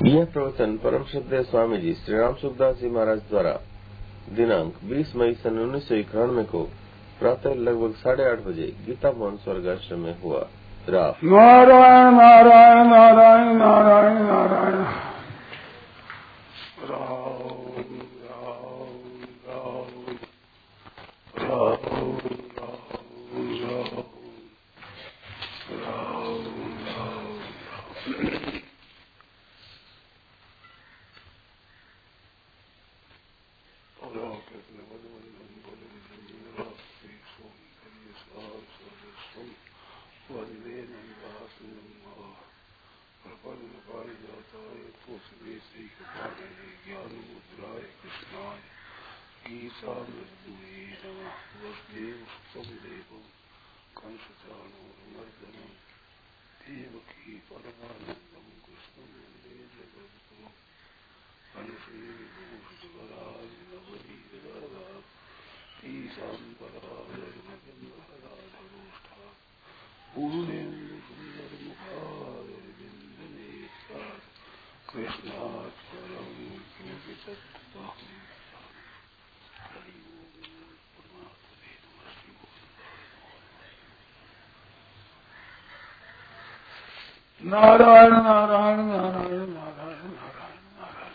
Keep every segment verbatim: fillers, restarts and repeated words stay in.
यह प्रवचन परम श्रद्धेय स्वामी जी श्री राम सुखदास जी महाराज द्वारा दिनांक बीस मई सन उन्नीस सौ इक्यानवे को प्रातः लगभग साढ़े आठ बजे गीता भवन स्वर्गाश्रम में हुआ। नारायण नारायण नारायण नारायण नारायण राम राम राम नारायण नारायण नारायण नारायण नारायण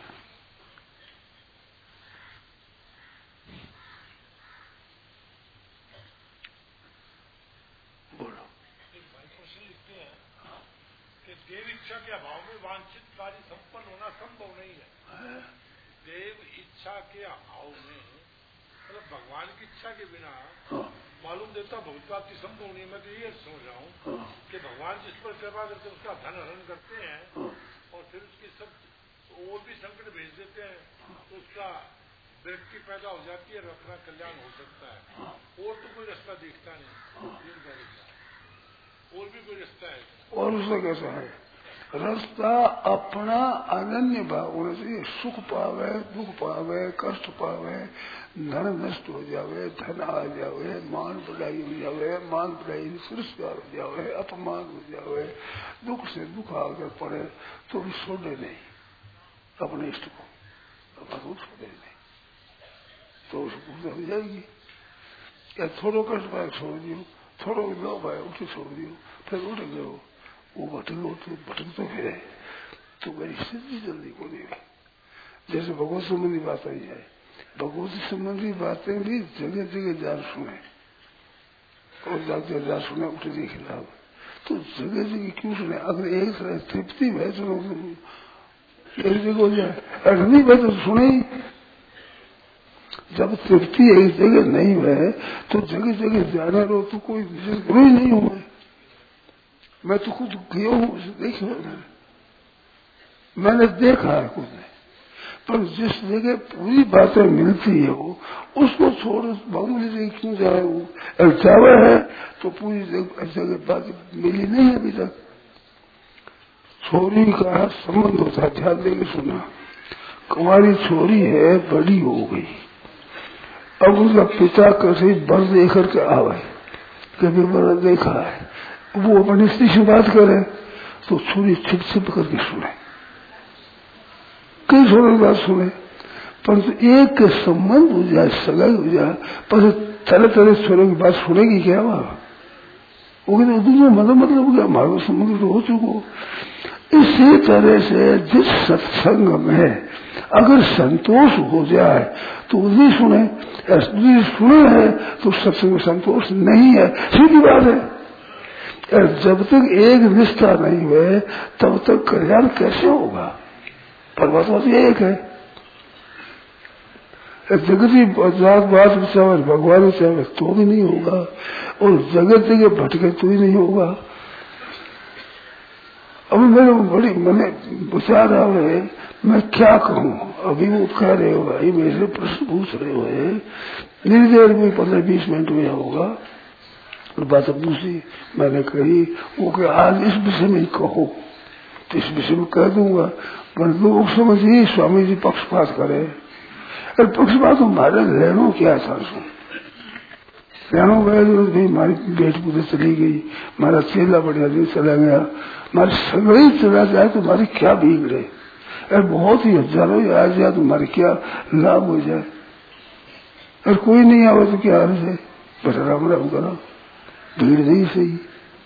बोलो। लिखते हैं कि देव इच्छा के अभाव में वांछित कार्य संपन्न होना संभव नहीं है। देव इच्छा के अभाव में मतलब भगवान की इच्छा के बिना मालूम देता बहुत प्राप्ति संभव नहीं। मैं तो ये सोच रहा हूँ कि भगवान जिस पर कृपा करते हैं उसका धन हरण करते हैं और फिर उसकी सब और भी संकट भेज देते हैं तो उसका व्यक्ति पैदा हो जाती है और अपना कल्याण हो सकता है। और तो कोई रास्ता दिखता नहीं, और भी कोई रास्ता है। और उसका कैसा है रास्ता? अपना अनन्य भाव होना चाहिए। सुख पावे, दुख पावे, कष्ट पावे, धन नष्ट हो जावे, धन आ जावे, मान बढ़ाई हो जावे, मान बढ़ाई तिरस्कार हो जावे, अपमान हो जावे, दुख से दुख आकर पड़े तो भी छोड़े नहीं अपने इष्ट को, अपना दुख छोड़े नहीं तो उसको पूजा हो जाएगी। या थोड़ा कष्ट पाए छोड़ दियो, थोड़ा लो पाए उठे छोड़ दियो, फिर उठ गयो वो भटको तो भटक तो फिर तो मेरी सिद्धि जल्दी को नहीं हुई। जैसे भगवत संबंधी बात आई है, भगवत संबंधी बातें भी जगह जगह जान सुने और जाते जा सुने उठे के खिलाफ तो जगह जगह क्यों सुने? अगर एक तरह तृप्ति में तो एक जगह हो जाए, अग्नि में तो सुने ही। जब तृप्ति एक जगह नहीं है तो जगह जगह जाना रहो तो कोई जरूरी नहीं हुआ। मैं तो खुद गया हूँ, देखा मैंने मैंने देखा है खुद ने। पर जिस जगह पूरी बातें मिलती है वो उसको छोड़ मामूली जगह क्यों जाए? वो जावा है तो पूरी जगह बात मिली नहीं है अभी तक। छोरी का संबंध होता, ध्यान देके सुना। कुंवारी छोरी है, बड़ी हो गई, अब उसका पिता कैसे बर देख करके आवे, कभी बर देखा है, वो अपनी स्त्री से बात करे तो छोरी छिप छिप करके सुने, कई छोरों की बात सुने, परंतु एक के संबंध हो जाए, सगाई हो जाए, पर तरह तरह छोरों की बात सुनेगी क्या? वह वो कहते दूसरा मतलब मतलब क्या, हमारा संबंध तो हो चुको। इसी तरह से जिस सत्संग में अगर संतोष हो जाए तो उसी सुने, यदि सुने है तो सत्संग में संतोष नहीं है, सीधी बात है। जब तक एक निष्ठा नहीं हुए तब तक कल्याण कैसे होगा? परमात्मा तो एक है। जगती जात बात विचार भगवान विचार तो भी नहीं होगा और जगत जगह भटके तो ही नहीं होगा। अभी मेरे बड़ी मैंने विचार आ रहे, मैं क्या कहूँ? अभी वो कह रहे हो भाई मेरे प्रश्न पूछ रहे हो, मेरी देर में पंद्रह बीस मिनट में होगा बात पूछी, मैंने कही वो कि आज इस विषय में कहो तो इस विषय में कह दूंगा, पर लोग समझिए स्वामी जी पक्षपात करे। अरे पक्षपात हमारे लेनो क्या था? लेनो गया भाई हमारी बेट पूरे चली गई, हमारा चेला बढ़िया दिन चला गया, हमारी सगड़ी चला जाए तो हमारी क्या बिगड़े? अरे बहुत ही हजारों आ जाए तुम्हारे क्या लाभ हो जाए, और कोई नहीं आवे तो क्या अर्ज है, बस राम राम करो, भीड़ नहीं सही।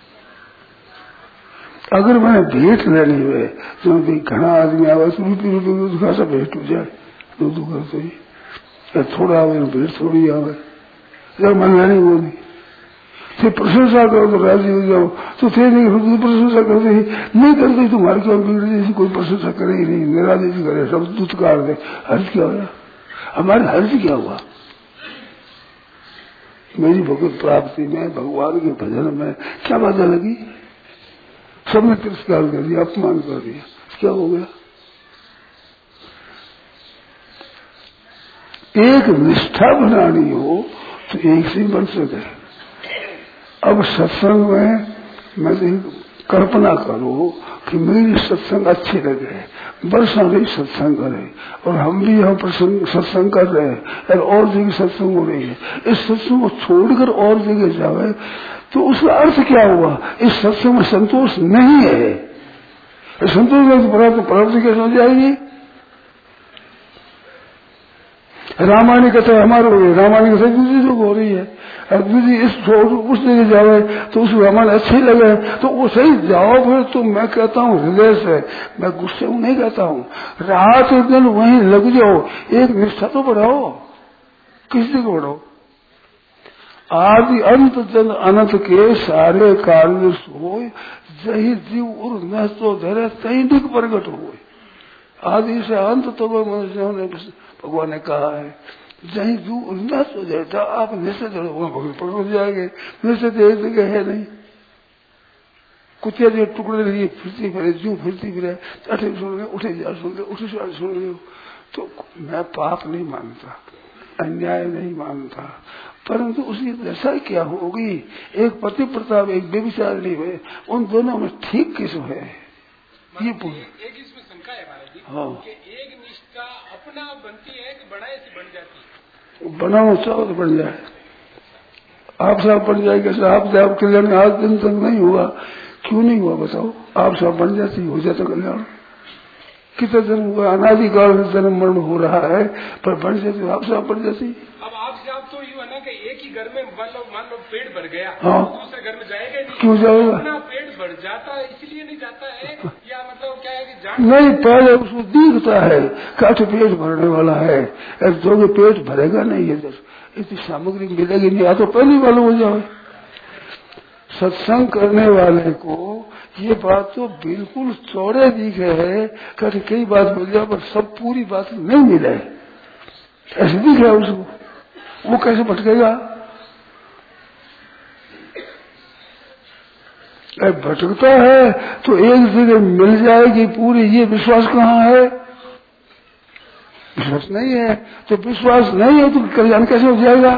अगर मैंने भेंट लेनी हुए तो घना आदमी आवे तो रूपी रूपी खासा भेंट हो जाए, दो दो कर सही, थोड़ा आवे भेंट थोड़ी आवे, जब मन लेनी वो नहीं, फिर प्रशंसा करो तो राजी हो जाओ, तो थे नहीं प्रशंसा करते ही नहीं करते, तुम्हारे क्यों भीड़ जैसी कोई प्रशंसा करे ही नहीं, मेरा जैसी करे, सब दुत्कार दे, हर्ष क्या हुआ, हमारे हर्ष क्या हुआ, मेरी भगवत प्राप्ति में, भगवान के भजन में क्या बाधा लगी, सबने तिरस्कार कर दिया, अपमान कर दिया, क्या हो गया। एक निष्ठा बनानी हो तो एक से बन सके। अब सत्संग में मैं कल्पना करूं कि मेरी सत्संग अच्छी लगे, वर्षा भी सत्संग करे, और हम भी यहाँ प्रसंग सत्संग कर रहे हैं और जगह सत्संग हो रही है, इस सत्संग को छोड़कर और जगह जावे तो उसका अर्थ क्या हुआ, इस सत्संग में संतोष नहीं है, संतोष में प्राप्त प्राप्ति कैसे हो जाएगी। रामायण कथा हमारे हो रही है, रामायण कथा दूसरी जगह हो रही है, और दूसरी इस उस जगह जावे तो उस रामायण अच्छी लगे तो वो सही जाओ, फिर तो मैं कहता हूँ हृदय से, मैं गुस्से में नहीं कहता हूँ, रात दिन वहीं लग जाओ, एक निष्ठा तो बढ़ाओ, किसी को बढ़ाओ। आदि अंत जन अनंत के सारे कार्य हो, जही जीव उर न तो धरे तही दिख प्रकट हो, आदि से अंत तो मनुष्यों ने भगवान ने कहा है, जही जीव उर न तो जाता आप निश्चित भगवान प्रकट जाएंगे, निश्चित एक जगह है नहीं, कुतिया जो टुकड़े लिए फिरती फिरे, जू फिरती फिरे, अठे सुन गए उठे जा सुन गए उठे साल सुन गए, तो मैं पाप नहीं मानता, अन्याय नहीं मानता, परंतु उसकी दशा क्या होगी, एक पति प्रताप एक बेविचार नहीं हुए, उन दोनों में ठीक किस है ये पूछ। एक इसमें शंका है महाराज जी, हाँ, कि एक निष्ठा अपना बनती है कि बनाए से बन जाती है। बनाओ चाहो तो बन जाए, आप साहब बन जाए, कैसे आप आप कल्याण आज दिन तक नहीं हुआ, क्यों नहीं हुआ बताओ, आप साहब बन जाती हो जाता कल्याण, कितना जन्म हुआ, अनादिकाल से जन्म मरण हो रहा है, पर बन जाती आप साहब बन जाती। अब आप साहब तो यूँ है ना कि एक ही घर में मान लो मान लो पेट भर गया, हाँ, तो दूसरे घर में जाएगा नहीं, क्यों जाएगा, अपना पेट भर जाता है इसलिए नहीं जाता है, या मतलब क्या है कि जान नहीं, पहले उसको दिखता है काठ पेट भरने वाला है, जो भी पेट भरेगा नहीं है, इतनी सामग्री मिलेगी नहीं, या तो पहली मालूम हो जाए। सत्संग करने वाले को ये बात तो बिल्कुल चौड़े दिखे है, कभी कई बात मिल जाए पर सब पूरी बात नहीं मिले, ऐसे दिखे उसको, वो कैसे भटकेगा, भटकता है तो एक जगह मिल जाएगी पूरी, ये विश्वास कहाँ है, विश्वास नहीं है, तो विश्वास नहीं है तो कल्याण कैसे हो जाएगा।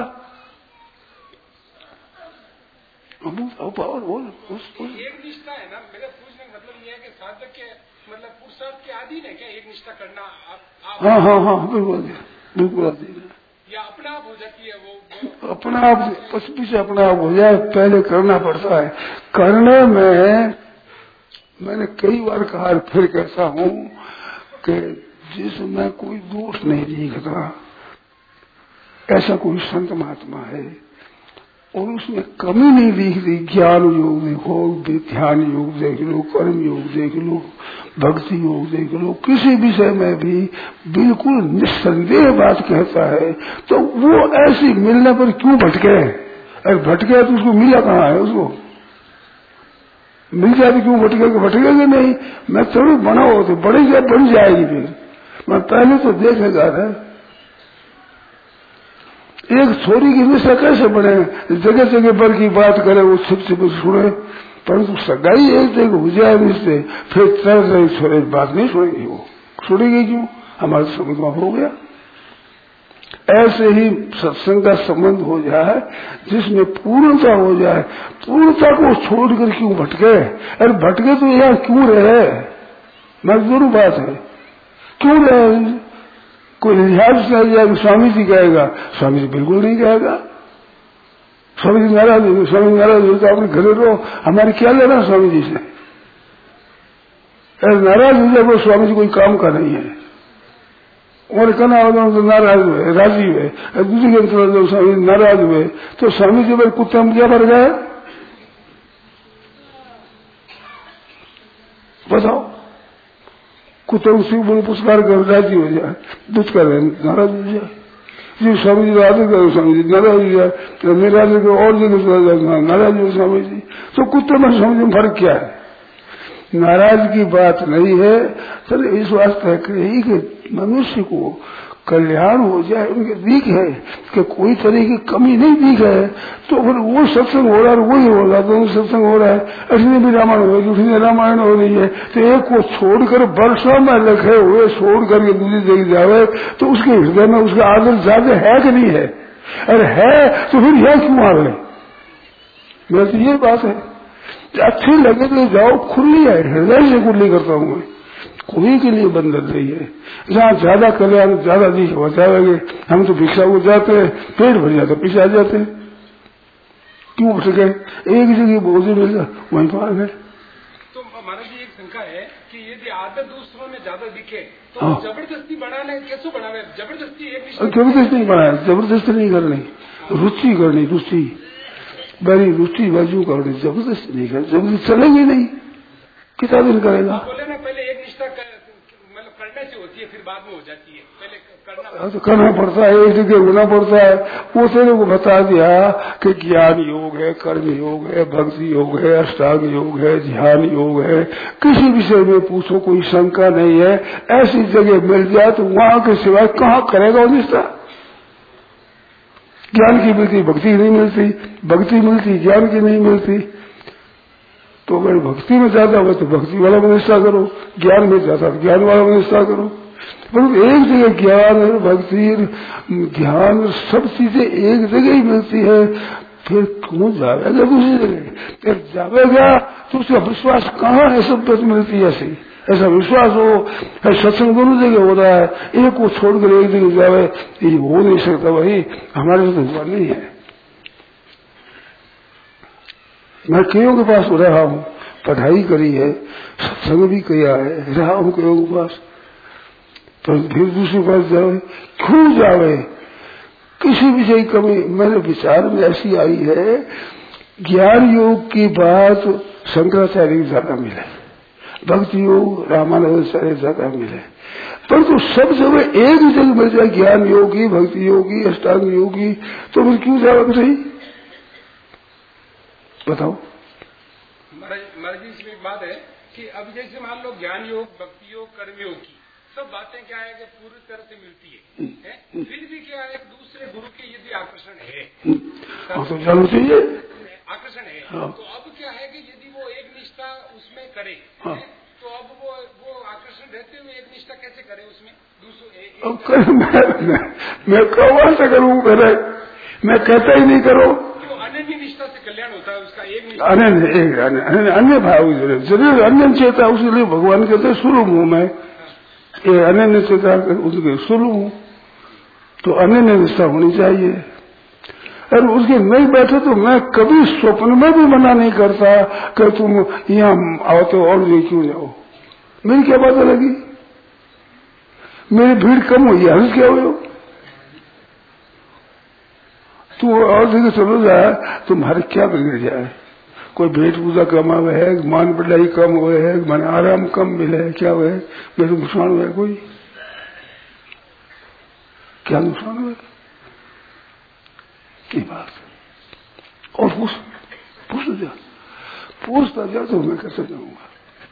पावर बोल, एक निष्ठा है ना, मेरा पूछने का मतलब ये है कि साधक के मतलब पुरुषार्थ के अधीन है क्या एक निष्ठा करना, आप, आप हाँ हाँ हाँ बिल्कुल बिल्कुल अधीन है, या अपना आप हो जाती है वो, वो अपना आप पश्चिमी से अपना आप हो जाए, पहले करना पड़ता है, करने में मैंने कई बार कहा, फिर कहता हूँ कि जिसमें कोई दोष नहीं दिखता, ऐसा कोई संत महात्मा है, और उसमें कमी नहीं दिख रही, ज्ञान योग देखो, ध्यान योग देख लो, कर्म योग देख लो, भक्ति योग देख लो, किसी विषय में भी बिल्कुल निस्संदेह बात कहता है, तो वो ऐसी मिलने पर क्यों भटके, अरे भटके तो उसको मिला कहाँ है, उसको मिल जाए तो क्यों भटकेगा, भटकेगा नहीं, मैं थोड़ी बनाओ तो बड़ी जाए बन जाएगी, फिर मैं पहले तो देखेगा था एक छोरी की निष्ठा कैसे बने, जगह जगह पर की बात करे वो छिप छिप सुने, परंतु सगाई एक जगह हो जाए निश्चय, फिर तरह तरह छोरे बात नहीं सुनेगी, वो सुनेगी क्यों, हमारे समझ में हो गया। ऐसे ही सत्संग का संबंध हो जाए जिसमें पूर्णता हो जाए, पूर्णता को छोड़कर क्यों भटके, अरे भटके तो यार क्यों रहे, मजदूर बात है, क्यों रहे, कोई लिहाज नहीं जाएगा, स्वामी जी कहेगा, स्वामी जी बिल्कुल नहीं कहेगा, स्वामी जी नाराज हो, स्वामी नाराज हो तो आपने घरे रहो, हमारे क्या लेना स्वामी जी से, नाराज हो जाए वो स्वामी जी कोई काम का नहीं है। और कहना होगा तो नाराज हुए, राजी हुए, दूसरी के स्वामी जी नाराज हुए तो स्वामी जी भाई कुत्ते में क्या भर गए बताओ। कुत्ते उसी बोले पुरस्कार कर राजी हो जाए, दुख कर नाराज हो जाए। जी स्वामी जी आदर करो, स्वामी जी नाराज हो जाए, तो मेरा और जगह नाराज हो स्वामी जी। तो कुत्ते में स्वामी जी में फर्क क्या है? नाराज की बात नहीं है। सर इस वास्ते कही कि मनुष्य को कल्याण हो जाए उनके दिख है कि कोई तरह की कमी नहीं दिख है तो फिर वो सत्संग हो रहा है वही होगा। तो सत्संग हो रहा है, अठने भी रामायण होगी, उठने रामायण हो रही है, तो एक को छोड़कर वर्षों में रखे हुए छोड़ करके दूसरी जगह जावे तो उसके हृदय में उसका आदर ज्यादा है कि नहीं है? अरे है तो फिर यह क्यों आ गए? मेरी तो ये बात है, अच्छी लगे तो जाओ, खुली है, हृदय से खुली करता हूँ मैं, कोई के लिए बंधन नहीं है। जहाँ ज्यादा कल्याण ज्यादा दिख हो जाएंगे, हम तो भिक्षा को जाते हैं, पेट भर जाते पीछे आ जाते हैं, क्यों उठ गए? एक जगह बोझे मिल जाए वहीं पर गए। तो महाराज जी एक शंका है कि यदि आदत दूसरों में ज्यादा दिखे तो हाँ। जबरदस्ती बढ़ाने कैसे बढ़ावे? जबरदस्ती एक जबरदस्ती नहीं बढ़ाए, जबरदस्ती नहीं करनी, रुचि करनी, रुचि बड़ी रुचि बाजू करनी, जबरदस्ती नहीं करनी, जबरदस्ती चलेगी नहीं, कितना दिन करेगा? बोले ना पहले एक निष्ठा मतलब करने से होती है फिर बाद में हो जाती है, पहले करना तो करना पड़ता है, एक जगह होना पड़ता है। वो तेरे को बता दिया कि ज्ञान योग है, कर्म योग है, भक्ति योग है, अष्टांग योग है, ध्यान योग है, किसी विषय में पूछो कोई शंका नहीं है। ऐसी जगह मिल जाए तो वहां के सिवाय कहाँ करेगा वो निष्ठा? ज्ञान की मिलती भक्ति नहीं मिलती, भक्ति मिलती ज्ञान की नहीं मिलती। तो अगर भक्ति में ज्यादा हो तो भक्ति वाला में निष्ठा करो, ज्ञान में ज्यादा तो ज्ञान वाला में निष्ठा करो। पर एक जगह ज्ञान भक्ति ध्यान सब चीजें एक जगह ही मिलती है, फिर क्यों जाएगा दूसरी जगह? फिर जाएगा तो उसका विश्वास कहाँ है? सब बात मिलती है ऐसी, ऐसा विश्वास हो। सत्संग दोनों जगह हो रहा है, एक को छोड़कर एक जगह जावे ये हो नहीं सकता, वही हमारे साथ हुआ नहीं है। मैं कईयों के पास रहा हूँ, पढ़ाई करी है, सत्संग भी किया है, रहा हूँ कईयों के पास, तो फिर दूसरे पास जावे क्यों जावे? किसी विषय कमी मेरे विचार में ऐसी आई है, ज्ञान योग की बात शंकराचार्य की ज्यादा मिले, भक्ति योग रामानुजाचार्य ज्यादा मिले, परंतु तो सब जगह एक ही जगह मिल जाए ज्ञान योगी, भक्ति योगी, अष्टांग योगी, तो फिर क्यों जावे सही बताओ? महाराज जी इसमें एक बात है कि अब जैसे मान लो ज्ञान योग, भक्ति योग, कर्म योग की सब बातें क्या है कि पूरी तरह से मिलती है, है? फिर भी क्या है दूसरे गुरु के यदि आकर्षण है तो जाना चाहिए, आकर्षण है हाँ। तो अब क्या है कि यदि वो एक निष्ठा उसमें करे हाँ। तो अब वो वो आकर्षण रहते हुए एक निष्ठा कैसे करे उसमें दूसरों? मैं, मैं कौन से करूँ? करे मैं कहता ही नहीं करो। अन्य निष्ठा से कल्याण होता है उसका, एक निष्ठा अन्य एक अन्य, अन्य भाव जरूर अन्य चेता, उसके लिए भगवान कहते शुरू हूँ मैं, ये अन्य चेता उसके शुरू हूँ, तो अन्य निष्ठा होनी चाहिए। और उसके नहीं बैठे तो मैं कभी स्वप्न में भी मना नहीं करता कि तुम यहाँ आओ तो और भी क्यों जाओ, मेरी क्या बात लगी? मेरी भीड़ कम हुई है, हंस क्या हो तू और जगह चलो जाए, तुम्हारे क्या बिगड़ जाए? कोई भेंट पूजा कम हुए है, मान बढ़ाई कम हुए है, मन आराम कम मिले है, क्या हुए? मेरे नुकसान हुआ कोई? क्या नुकसान हुआ की बात? और पूछ पूछ जा पूछता जा तो मैं कैसे जाऊंगा?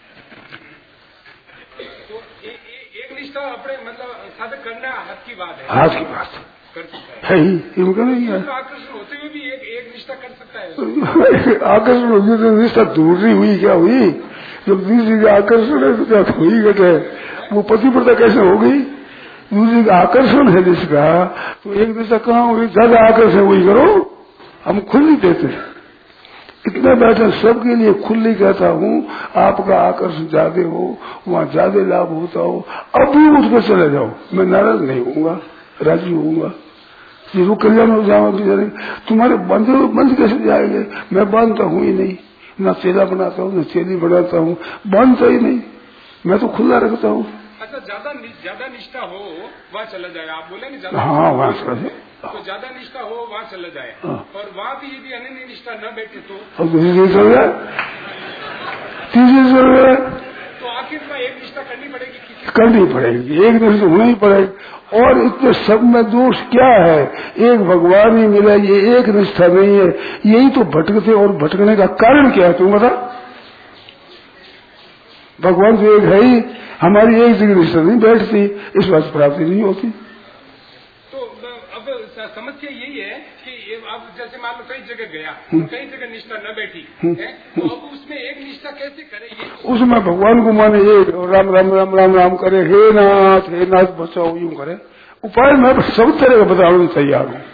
तो ए, ए, एक निष्ठा अपने मतलब साधक करना हाथ की बात है, हाथ की बात है ही, इनका नहीं है। आकर्षण होते हुए भी एक एक निष्ठा कर सकता है। आकर्षण होगी तो निष्ठा दूसरी हुई क्या हुई? जब दूसरी का आकर्षण है तो क्या हुई घटे? वो पति प्रता कैसे हो गई? दूसरी का आकर्षण है जिसका, तो एक निष्ठा कहाँ होगी? ज्यादा आकर्षण वही करो, हम खुली देते इतना बैठे सबके लिए खुली कहता हूँ, आपका आकर्षण ज्यादा हो, वहाँ ज्यादा लाभ होता हो, अभी उठकर चले जाओ, मैं नाराज नहीं होऊंगा, राजी होऊंगा, जरूर कल्याण हो जाओगे। तुम्हारे बंधे हुए बंध कैसे जाएंगे? मैं बांधता हूँ ही नहीं, ना चेला बनाता हूँ, ना चेली बनाता हूँ, बांधता ही नहीं, मैं तो खुला रखता हूँ। अच्छा, ज्यादा ज्यादा निष्ठा हो वहाँ चला जाए, आप बोले नहीं ज्यादा। हाँ, वहाँ चला जाए, तो ज्यादा निष्ठा हो वहाँ चला जाए। हाँ। और वहाँ भी यदि अनन्य निष्ठा न बैठे तो दूसरी चल जाए, तीसरी चल जाए, तो आखिर में एक निष्ठा करनी पड़ेगी। करनी पड़ेगी, एक निष्ठा होना ही पड़ेगी। और इतने सब में दोष क्या है? एक भगवान ही मिला, ये एक निष्ठा नहीं है। यही तो भटकते, और भटकने का कारण क्या है तुम बता? भगवान तो एक है ही, हमारी एक जगह निष्ठा नहीं बैठती, इस बात प्राप्ति नहीं होती। तो अब समस्या यही है कि अब जैसे मान लो कई जगह गया, कई जगह निष्ठा न बैठी है, तो अब उसमें एक निष्ठा कैसे करे? ये उसमें भगवान को माने एक राम राम राम राम राम करे, हे नाथ हे नाथ बचाओ, यूं करे। उपाय मैं सब तरह का बताने तैयार हूँ।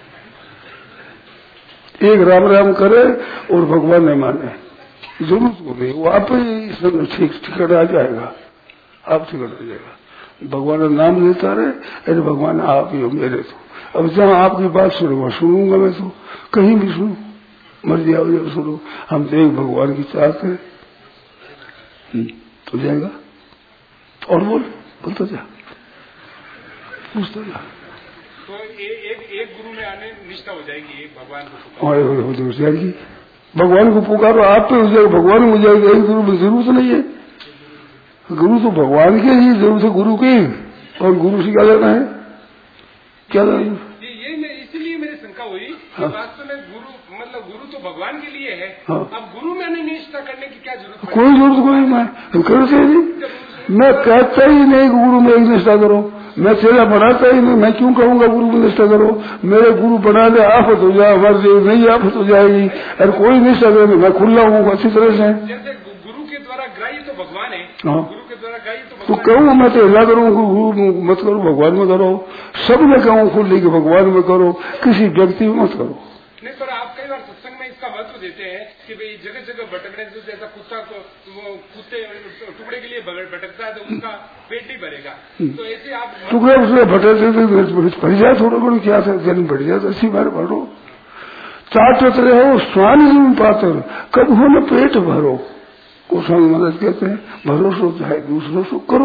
एक राम राम करे और भगवान ने माने, जरूरत को नहीं, वो आप ही ठीक टिकट आ जाएगा, आप टिकट आ जाएगा। भगवान का नाम लेता रहे, अरे भगवान आप ही हो मेरे। तो अब जहाँ आपकी बात सुनूंगा सुनूंगा मैं, तो कहीं भी सुनू, मर्जी आओ जब सुनो। हम तो एक भगवान की चाहते हैं, तो जाएगा। और बोल बोलता जा, पूछता जा। तो ए, एक एक गुरु में आने निष्ठा हो जाएगी, एक भगवान को और हो जाएगी। भगवान को पुकारो, आप पे हो जाएगा, भगवान हो जाएगा। एक गुरु में जरूरत नहीं है, गुरु तो भगवान के ही जरूरत है, गुरु की। और गुरु से क्या लेना है, क्या लेना है? ये मैं इसलिए मेरी शंका हुई कि वास्तव में गुरु मतलब गुरु तो भगवान के लिए है। हाँ। अब गुरु में निष्ठा करने की क्या जरूरत है? कोई जरूरत कोई, मैं करते नहीं, मैं कहता ही नहीं गुरु में एक निष्ठा करो। मैं चेला बढ़ाता ही नहीं, मैं क्यों कहूंगा गुरु में निष्ठा करो? मेरे गुरु बना दे, आफत हो जाए, हमारे नहीं आफत हो जाएगी। अरे कोई निष्ठा करे, मैं खुला हूँ अच्छी तरह से। जैसे गुरु के द्वारा ग्राह्य तो भगवान है। हाँ। गुरु के द्वारा ग्राह्य तो तो कहूँ मैं तो हिला करूँ, गुरु मत करो, भगवान में करो। सब में कहूँ खुली कि भगवान में करो, किसी व्यक्ति में मत करो। नहीं, पर आप कई बार सत्संग में इसका महत्व देते हैं कि भाई जगह जगह भटकने से, जैसा कुत्ता को वो कुत्ते टुकड़े के लिए भटकता है तो उसका पेट ही भरेगा। तो ऐसे आप टुकड़े उसमें भटकते भर जाए, थोड़ा बड़ा क्या था, जन्म बढ़ जाए, अस्सी बार भरो। चाटत रहो स्वामी पात्र, कब हो न पेट भरो। वो स्वामी मदद कहते हैं, भरोसो चाहे दूसरों से करो।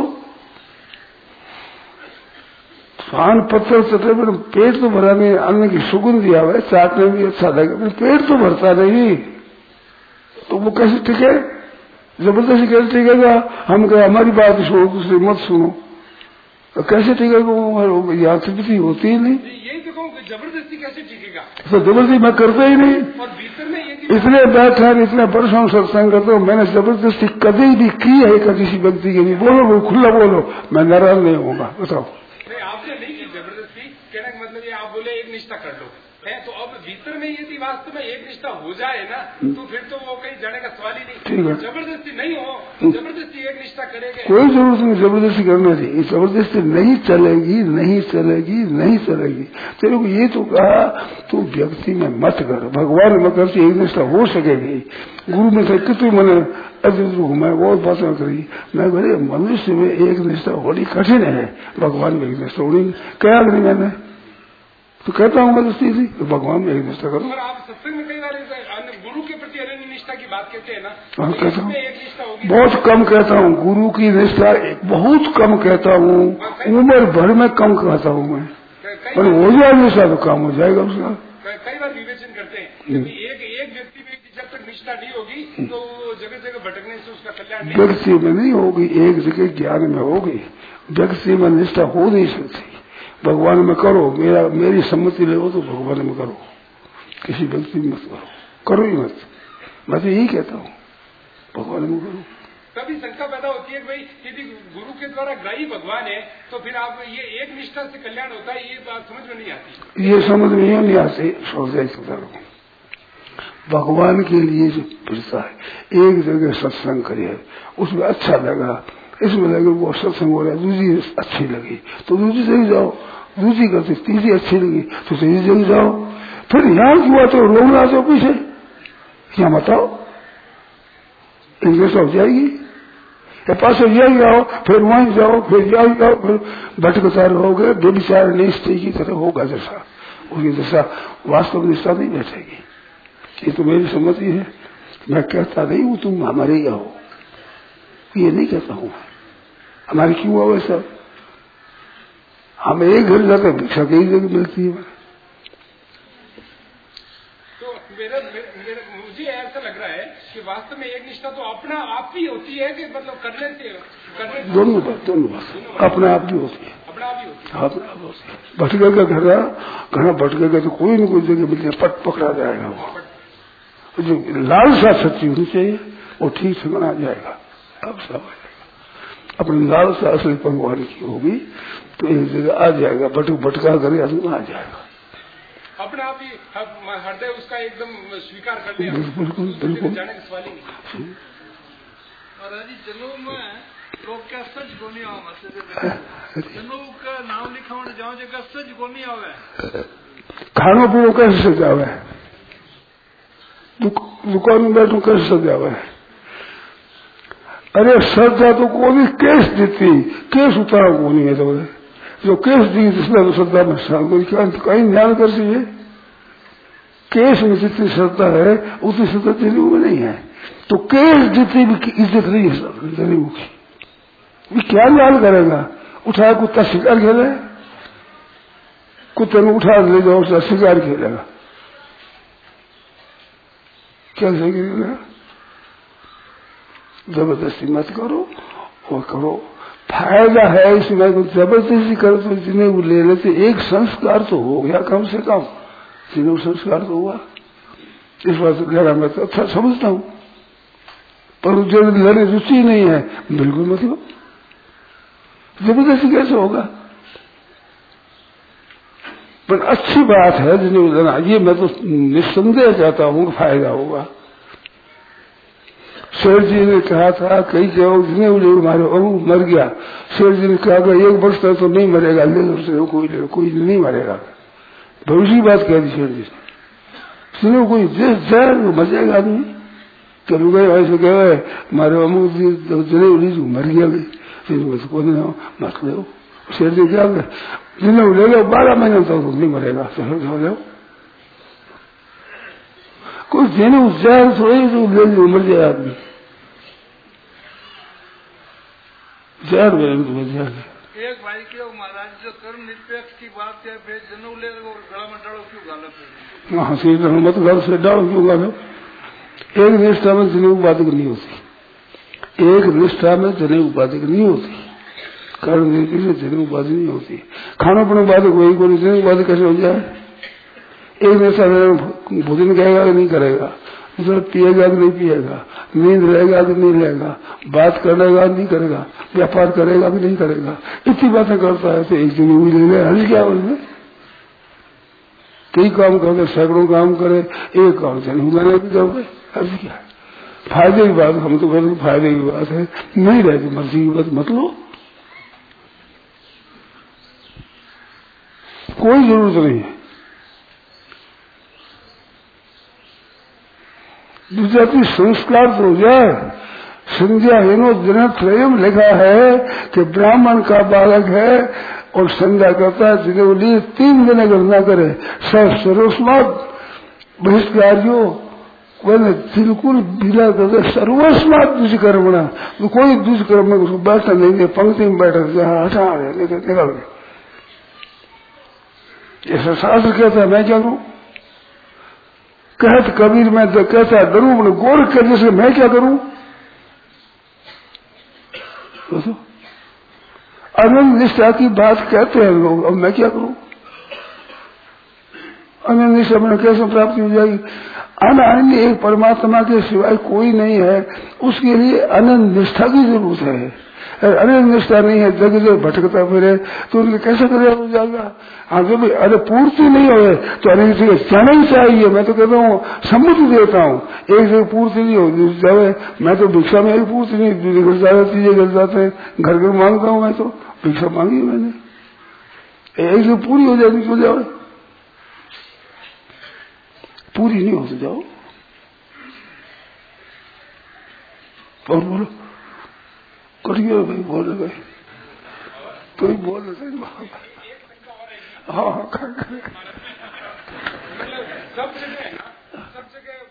स्वान पत्थर चटे पर पेट तो भरा नहीं, अन्न की सुगंध आवे, चाटने भी अच्छा लगे, पेट तो भरता नहीं, तो वो कैसे टिके? जबरदस्ती कैसे टिकेगा? हम कहे हमारी बात सुनो, दूसरी मत सुनो, तो कैसे टिकेगा? वो यहाँ से होती ही नहीं। यही तो कहूँ, जबरदस्ती कैसे टिकेगा? तो जबरदस्ती मैं करता ही नहीं। और भीतर में इतने बैठे इतने वर्षों सत्संग करते हो, मैंने जबरदस्ती कभी भी की है किसी व्यक्ति के लिए? बोलो वो खुला बोलो, मैं नाराज नहीं होगा। बताओ। नहीं, आपने नहीं की जबरदस्ती, कहने का मतलब ये आप बोले एक निष्ठा कर लो है, तो अब भीतर में यदि वास्तव में एक निष्ठा हो जाए ना, तो फिर तो वो कहीं जाने का सवाल ही नहीं। जबरदस्ती नहीं हो, जबरदस्ती एक निष्ठा करेंगे, कोई जरूरत नहीं जबरदस्ती करने की। जबरदस्ती नहीं चलेगी, नहीं चलेगी, नहीं चलेगी। चलो ये तो कहा तू व्यक्ति में मत कर, भगवान में कर, एक निष्ठा हो सकेगी। गुरु में से कितनी मैंने घुमाए, बहुत बातें करी, मैं बोले मनुष्य में एक निष्ठा होनी कठिन है, भगवान में एक निष्ठा होनी क्या नहीं। मैंने तो कहता हूँ मदस्ती थी, तो भगवान में एक निष्ठा करो। आप सत्संग में कई बार गुरु के प्रति अनन्य निष्ठा की बात कहते हैं ना, हाँ कहता हूँ, बहुत कम कहता हूँ गुरु की निष्ठा, बहुत कम कहता हूँ, उम्र भर में कम कहता हूँ मैं, पर हो जाए निष्ठा तो काम हो जाएगा उसका। कई बार विवेचन करते हैं कि एक एक व्यक्ति में जब तक निष्ठा नहीं होगी तो जगह जगह भटकने से उसका कल्याण नहीं। व्यक्ति में नहीं होगी, एक जगह ज्ञान में होगी, व्यक्ति में निष्ठा हो नहीं सकती। भगवान में करो, मेरा मेरी सम्मति ले तो भगवान में करो, किसी व्यक्ति में मत करो, करो ही मत। मैं तो यही कहता हूँ, भगवान में करो। तभी शंका पैदा होती है कि भाई यदि गुरु के द्वारा ग्राही भगवान है तो फिर आप ये एक निष्ठा से कल्याण होता है, ये बात समझ में नहीं आती। ये समझ में नहीं आती। भगवान के लिए जो फिरता है, एक जगह सत्संग करे, उसमें अच्छा लगा, इसमें लगे वो सत्संग हो रहा है, दूसरी अच्छी लगी तो दूसरी जगह जाओ, दूसरी करते तीसरी अच्छी लगी तो तीसरी जगह जाओ। फिर यहाँ क्यों आते हो, रोग आते हो पीछे, क्या बताओ, इंग्लिश हो जाएगी या पास हो जाएगी, आओ फिर वहीं जाओ, फिर यहाँ जाओ, फिर भटकता रहोगे, बेविचार निष्ठा की तरह होगा जैसा, उसकी जैसा वास्तव निष्ठा नहीं बैठेगी। ये तो मेरी सम्मति है, मैं कहता नहीं हूँ तुम हमारे यहाँ हो, ये नहीं कहता हूँ। हमारी क्यों आवे सब? हम एक घर जाते भिक्षा कई जगह मिलती है। तो मेरा, मेरा मुझे ऐसा लग रहा है कि वास्तव में एक निष्ठा तो अपना आप ही होती है कि मतलब करने से करने से दोनों बात दोनों बात अपने आप भी होती है, अपना आप ही होती है, अपने आप होती है। भटकेगा घड़ा घड़ा भटकेगा तो कोई न कोई जगह मिल जाए, पट पकड़ा जाएगा। वो जो लालसा सच्ची होनी चाहिए वो ठीक से बना जाएगा। अब सब आ जाएगा। अपनी लालसा असली भगवान की होगी तो एक जगह आ जाएगा। भटक भटका करे आदमी आ जाएगा अपने आप ही। हृदय उसका एकदम स्वीकार कर लिया। बिल्कुल बिल्कुल। जाने का सवाल ही नहीं। महाराज जी जनेऊ में लोग क्या सच को नहीं आवे, जनेऊ का नाम लिखाने जाओ जगह सच को नहीं आवे, खानो पीनो कैसे सजावे, दुकान में बैठो कैसे सजावे। अरे श्रद्धा तो कोई केस देती, केस उतारा को नहीं है। तो जो केस दी जिसने तो श्रद्धा में कहीं ध्यान कर चाहिए। केस में जितनी श्रद्धा है उतनी श्रद्धा जनेऊ में नहीं है। तो केस जितनी भी इज्जत नहीं है जनेऊ की, ये क्या ध्यान करेगा? उठाया कुत्ता शिकार खेले, कुत्ते ने उठा ले जाओ उसका शिकार खेलेगा, क्या खेलेगा? जबरदस्ती मत करो और करो, फायदा है इसमें। तो जबरदस्ती करो तो जिन्हें वो ले लेते, एक संस्कार तो हो गया कम से कम, जिन्हें संस्कार तो हुआ। इस बात लड़ा मैं तो अच्छा समझता हूँ, पर जो लड़ने रुचि नहीं है बिल्कुल मतलब जबरदस्ती कैसे होगा? पर अच्छी बात है जिन्हें लेना, ये मैं तो निस्संदेह चाहता हूँ फायदा होगा। शेर जी ने कहा था कई जगह जिन्हें वो मारे मर गया। शेर जी ने कहा एक वर्ष तक तो नहीं मरेगा, ले लो कोई ले कोई नहीं मरेगा। भविष्य की बात कह दी शेर जी ने, कोई जहर मर जाएगा आदमी। कभी गए ऐसे कहे मारे अमुक जने मर गया को मत लो। शेर जी क्या जिन्हें ले लो बारह महीने तक तो नहीं मरेगा, चलो लो। कोई जेने जहर थोड़ी ले लो मर जाए आदमी, जहर मेरे में जहर। एक भाई के महाराज जो कर्म निरपेक्ष की बात है, फिर जनेऊ ले गला में डालो क्यों गालो? हाँ श्री मत गल से डालो क्यों गालो? एक निष्ठा में जनेऊ बाधिक नहीं होती, एक निष्ठा में जनेऊ बाधिक नहीं होती, कर्म निरपेक्ष जनेऊ बाधिक नहीं होती। खाना पीना बाधिक वही को जनेऊ बाधिक कैसे हो जाए? एक निष्ठा में भोजन करेगा कि नहीं करेगा, दूसरा पिएगा कि नहीं पिएगा, नींद रहेगा कि नहीं रहेगा, बात करेगा नहीं करेगा, व्यापार करेगा कि नहीं करेगा, इतनी बातें करता है। तो एक दिन हुई ले ले हल क्या उसमें? कई काम करते, सैकड़ों काम करे, एक काम जनेऊ लेने भी करते, हल क्या है? फायदे की बात हम तो कहते फायदे की बात है, नहीं रहती मर्जी की बात मत लो, कोई जरूरत नहीं है। विजाति संस्कार तो हो जाए। संध्या हेनो दिनत्रयम लिखा है कि ब्राह्मण का बालक है और संध्या करता है, जिन्हें लिए तीन दिन अगर न करे सब सर्वस्मात बहिष्कारियों बिल्कुल बिला करके सर्वस्मात दुष्कर्मणा, तो कोई दुष्कर्म में उसको बैठा नहीं दे, पंक्ति में बैठा जहाँ हटा निकल गए। ऐसा शास्त्र कहता है, मैं क्या करूं? कहत कबीर मैं तो कहता डरू मैंने गोर कर जैसे मैं क्या करूं? तो अनंत निष्ठा की बात कहते हैं लोग, अब मैं क्या करूं? अनंत निष्ठा मैंने कैसे प्राप्ति हो जाएगी? अनन्य एक परमात्मा के सिवाय कोई नहीं है, उसके लिए अनंत निष्ठा की जरूरत है। अनंत निष्ठा नहीं है, जगह जगह भटकता फिरे तो उनके कैसे कल्याण हो जाएगा? हाँ जो भी अरे पूर्ति नहीं हो तो अनेक जगह जाना ही चाहिए। मैं तो कहता हूँ सम्मति देता हूँ, एक जगह पूर्ति नहीं हो जाए। मैं तो भिक्षा में एक पूर्ति नहीं, दूसरे घर जाते तीजे घर जाते हैं, घर घर मांगता हूँ। मैं तो भिक्षा मांगी मैंने, एक जगह पूरी हो जाएगी तो जाओ, पूरी नहीं हो तो जाओ। और बोलो करिए भाई, बोल भाई तो ही बोल रहे। हाँ सब जगह सब जगह मतलब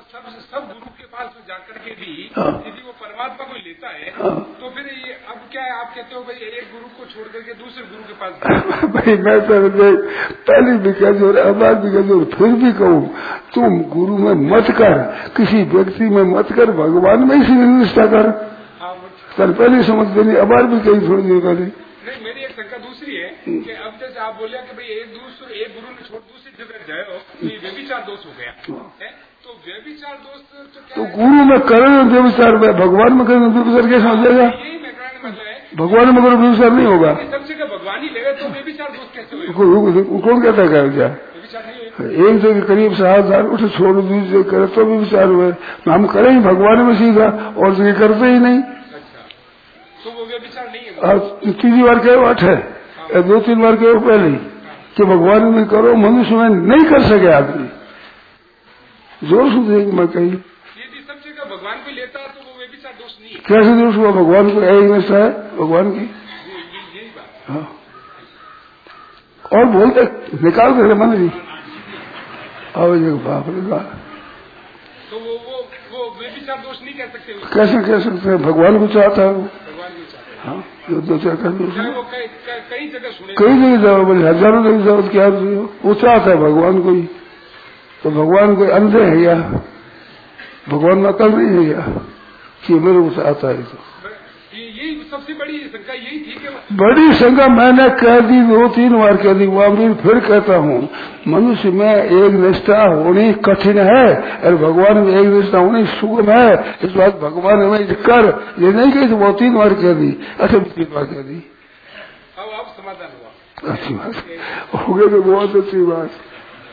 सब सब गुरु के पास जाकर के भी हाँ। यदि वो परमात्मा को लेता है हाँ। तो फिर ये अब क्या है, आप कहते हो भाई एक गुरु को छोड़ करके दूसरे गुरु के पास भाई मैं तो पहले भी कह दो अब आज भी कह दो फिर भी कहूँ तुम गुरु में मत कर, किसी व्यक्ति में मत कर, भगवान में ही निष्ठा कर। हाँ, कल पहले समझ देनी, अब आज भी कहीं थोड़ी देर पहले। नहीं, मेरी एक शंका दूसरी है कि अब जैसे आप बोले कि भाई एक दूसरे एक गुरु ने छोड़ दूसरी जगह जाए तो ये व्यभिचार दोष हो गया है, तो व्यभिचार दोष तो क्या तो है? गुरु में करें व्यविचार में, भगवान में करें व्यविचार कैसे हो जाएगा? यही मैं कहने का मतलब है, भगवान में करो व्यविचार नहीं होगा। सब जगह भगवान ही लेगा तो व्यभिचार दोष कैसे होगा? कौन कहता है क्या? व्यभिचार नहीं है। एक जगह करीब सात हजार उठ छोड़ दूसरी जगह करे तो भी विचार हुए, हम करें ही भगवान में सीधा और जगह करते ही नहीं। तो वो व्यभिचार नहीं है। तीसरी बार कहो अठ है, दो तीन बार कहो पहले कि भगवान में करो, मनुष्य में नहीं कर सके आदमी। जोर से देंगे मैं कही यदि सब जगह भगवान को लेता तो वो व्यभिचार दोष नहीं है। कैसे दोष हुआ? भगवान को एक निष्ठा है भगवान की। यही बात। हाँ। और बोलते निकाल कर मन जी आओ ये बाप रे बाप। तो वो वो वो व्यभिचार दोष नहीं कह सकते। कैसे कह सकते हैं? भगवान को चाहता है वो। भगवान को चाहता है। हाँ, जो दो चार कर वो कई कई जगह सुने, कई जगह जाओ, बोले हजारों जगह जाओ, क्या वो चाहता है भगवान को ही। तो भगवान कोई अंधे है या भगवान में अकल नहीं है या कि मेरे को चाहता है? तो यही सबसे बड़ी शंका यही थी कि बड़ी शंका मैंने कह दी, दो तीन बार कह दी, वामदीन फिर कहता हूँ, मनुष्य में एक निष्ठा होनी कठिन है और भगवान में एक निष्ठा होनी सुगम है। इस बात भगवान में कर ये नहीं कही, तो वो तीन बार कह दी, अच्छा तीन बार कह दी। अब अब समाधान हुआ। अच्छी बात हो गई, तो बहुत अच्छी बात।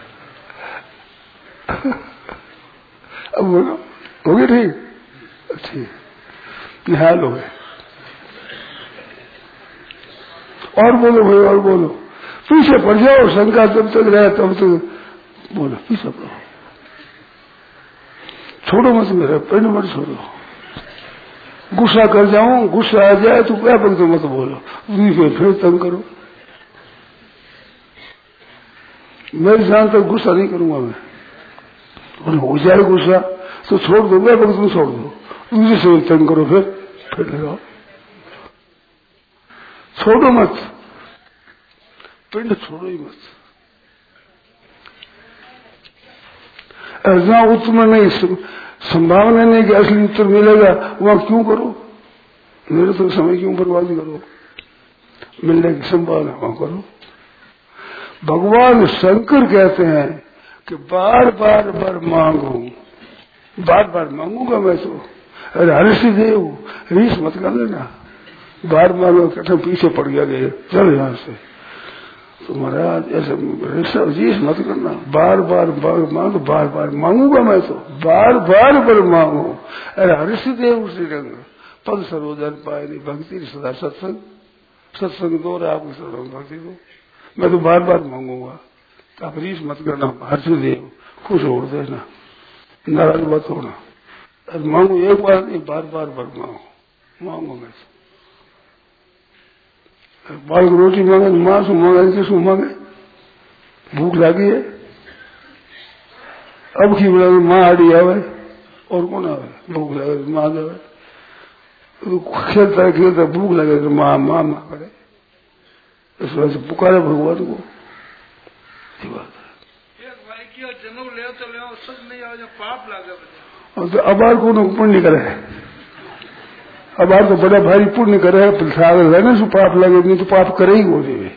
अब बोलो हो गई ठीक? ठीक निहाल हो गए। और बोलो भाई, और बोलो, पीछे पड़ जाओ, शंका जब तक रहे तब तक बोलो, पीछे पड़ो, छोड़ो मत मेरा पेड़ मत छोड़ो। गुस्सा कर जाऊं, गुस्सा आ जाए तो क्या पकड़ो मत बोलो, फिर फिर तंग करो। मेरी जान तक गुस्सा नहीं करूंगा मैं, और हो जाए गुस्सा तो छोड़ दो, मैं पकड़ तुम छोड़ दो, दूसरे से तंग करो, फिर फिर लगाओ, छोड़ो मत, पिंड छोड़ो ही मत। जहां उत्तर में नहीं, संभावना नहीं कि असली उत्तर मिलेगा, वहां क्यों करो? मेरे तो समय क्यों बर्बाद करो? मिलने की संभावना वहां करो। भगवान शंकर कहते हैं कि बार बार बार मांगो, बार बार मांगूंगा मैं तो। अरे हर्षि देव रीस मत कर लेना, बार बार कठिन पीछे पड़ गया, गए चल यहां से। तो महाराज ऐसा रीस मत करना, बार बार बार मांगो, बार बार मांगूंगा मैं तो, बार बार बार मांगो। अरे हर्षि देव श्री रंग पद सर्वोदन पाए नहीं, भक्ति सदा सत्संग, सत्संग दो आपको सर्व भक्ति दो, मैं तो बार बार मांगूंगा। तो आप रीस मत करना, हर्षि देव खुश हो देना, नाराज मत होना। अरे मांगो एक बार नहीं, बार बार बार मांगो, मांगो मैं तो। बाल को रोटी मांगे, मांस मांगे, किसको मांगे? भूख लगी है, अब की बोला माँ आड़ी आवे और कौन आवे? भूख लगे माँ आवे, खेलता खेलता भूख लगे तो माँ माँ माँ करे, इस वजह से पुकारे भगवान को। जन्म ले तो ले सब नहीं आवे, पाप लागे। और तो अबार को पुण्य करे, अबार तो बड़ा भारी पुण्य करे, रहने से पाप लगे, नहीं तो पाप करे ही वो देवे,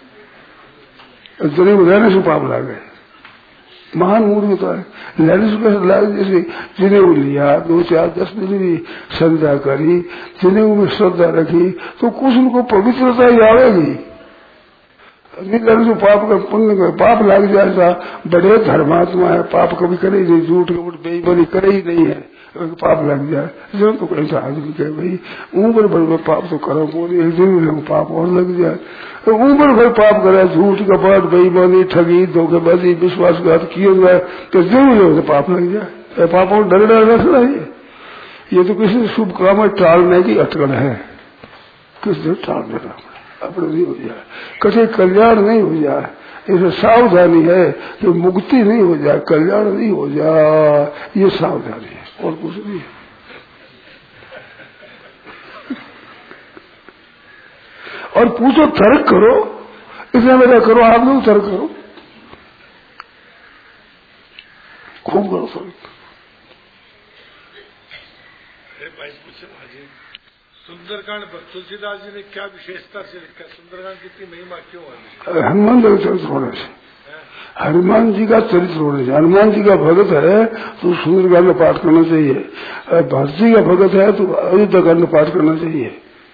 रहने से पाप लागे। महान मूर्ख तो है, लेने से कैसे लागे? जैसे जिन्हें वो लिया दो चार दस दिन भी संध्या करी, जिन्हें वो श्रद्धा रखी, तो कुछ उनको पवित्रता ही आवेगी। नहीं करने से पाप का पुण्य का पाप लग जाएगा। बड़े धर्मात्मा है, पाप कभी करे ही नहीं, झूठ कभी बेईमानी करे ही नहीं है, पाप लग जाए। जो तो कैसा आदमी कहे भाई उम्र भर में पाप तो करो, बोली एक दिन में पाप और लग जाए, तो उम्र भर पाप करे, झूठ कपट बेईमानी ठगी धोखेबाजी विश्वासघात किए जाए, तो जरूर पाप लग जाए। पाप और डर डर रखना है, ये तो किसी शुभ काम में टालने की अटकल है, किस दिन टाल देना। अपने नहीं हो जाए, कभी कल्याण नहीं हो जाए। इसे सावधानी है कि मुक्ति नहीं हो जाए, कल्याण नहीं हो जाए, ये सावधानी है और कुछ नहीं है। और पूछो तर्क करो, इसलिए मेरा करो, आप लोग तर्क करो, खूब करो तर्क। भाई पूछे हाजी, सुंदरकांड पर तुलसीदास जी ने क्या विशेषता से लिखा? सुंदरकांड की इतनी महिमा क्यों है? हनुमान जी का चरित्र होने से, हनुमान जी का चरित्र होने से, हनुमान जी का भगत है तो सुंदरकांड का पाठ करना चाहिए, भरत जी का भगत है तो अयोध्या कांड पाठ करना चाहिए।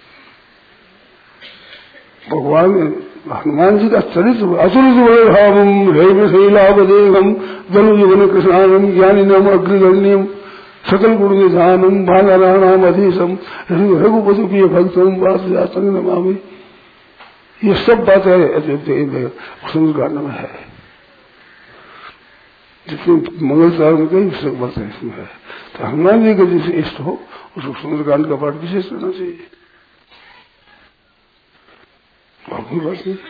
भगवान हनुमान जी का चरित्र अतुलित भावम शैलावदेहम धनु जीवन कृष्णानम ज्ञानी नाम अग्रगण्यम सकल गुण निधानम भानाराणाम अधीशम रघुपति प्रिय भक्तम वासुजातंग नमामि। ये सब बातें सुंदरकांड में है, जितनी मंगलचार में गई सब बातें इसमें है। तो हनुमान जी का जिसे इष्ट हो उसको सुंदरकांड का पाठ विशेष करना चाहिए। बाकी बात नहीं।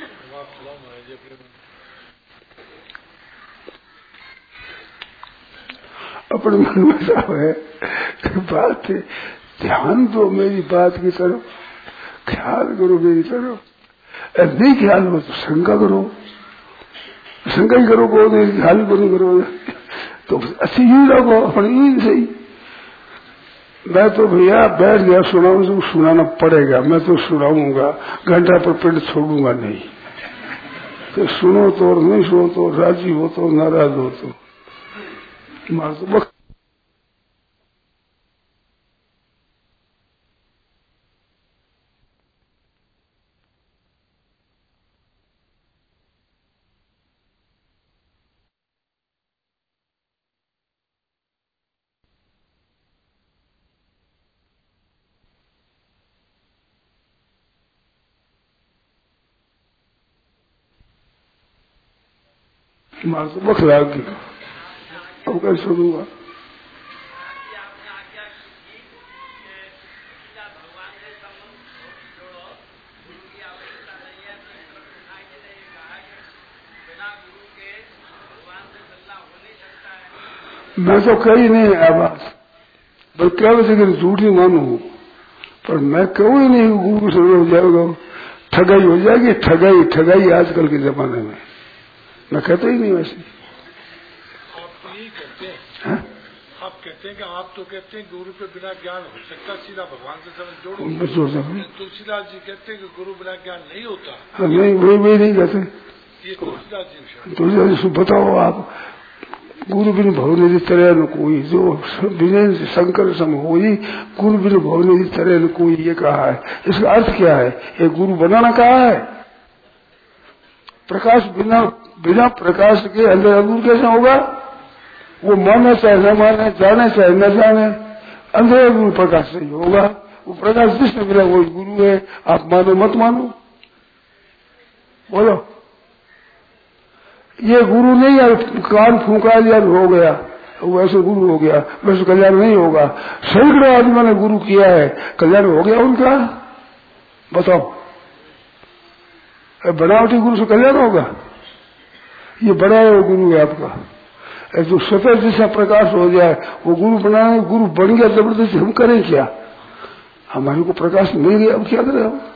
अपने मन में साफ है बात है, ध्यान दो मेरी बात की तरफ, ख्याल करो मेरी तरफ, नहीं ख्याल हो तो शंका करो, शंका ही करो को नहीं, ख्याल को नहीं करो तो अच्छी ही रखो अपनी ही सही। मैं तो भैया बैठ गया सुनाऊं तो सुनाना पड़ेगा, मैं तो सुनाऊंगा, घंटा पर पेट छोड़ूंगा नहीं। तो सुनो तो और नहीं सुनो तो, राजी हो तो नाराज हो तो मार तो वक्त। मार तो वक्त लाग गया, अब कैसे छोड़ूंगा। मैं तो कही नहीं आवाज पर क्या वजह कि झूठ ही मानू, पर मैं कहूँ ही नहीं गुरु से हो जाएगा, ठगाई हो जाएगी, ठगाई ठगाई आजकल के जमाने में, मैं कहता ही नहीं वैसे। आप तो यही कहते हैं, है? आप कहते हैं कि आप तो कहते हैं गुरु पे बिना ज्ञान हो सकता, सीधा भगवान से समझ जोड़ो। जोड़ सकते तुलसीदास जी कहते हैं कि गुरु बिना ज्ञान नहीं होता। हाँ, नहीं वही वही नहीं कहते, ये तुलसीदास जी तुलसीदास जी बताओ आप, गुरु बिन भवनिधि तरह न कोई, जो विनय शंकर सम होई, गुरु बिन भवनिधि तरह न कोई, ये कहा है। इसका अर्थ क्या है? ये गुरु बनाना कहा है। प्रकाश बिना बिना प्रकाश के अंदर अंदर कैसे होगा? वो माने चाहे न माने, जाने चाहे न जाने, अंदर अंदर प्रकाश नहीं होगा। वो प्रकाश जिसने मिला वो गुरु है, आप मानो मत मानो, बोलो ये गुरु नहीं है, कान फूंका लिया हो गया, वैसे गुरु हो गया, वैसे कल्याण नहीं होगा। सैकड़ों आदमियों ने गुरु किया है, कल्याण हो गया उनका? बताओ, बनावटी गुरु से कल्याण होगा? ये बड़ा है गुरु है आपका, जो स्वतः जैसा प्रकाश हो जाए वो गुरु बनाए, गुरु बन गया जबरदस्ती, हम करें क्या? हमारे को प्रकाश मिल गया, अब क्या करें हम?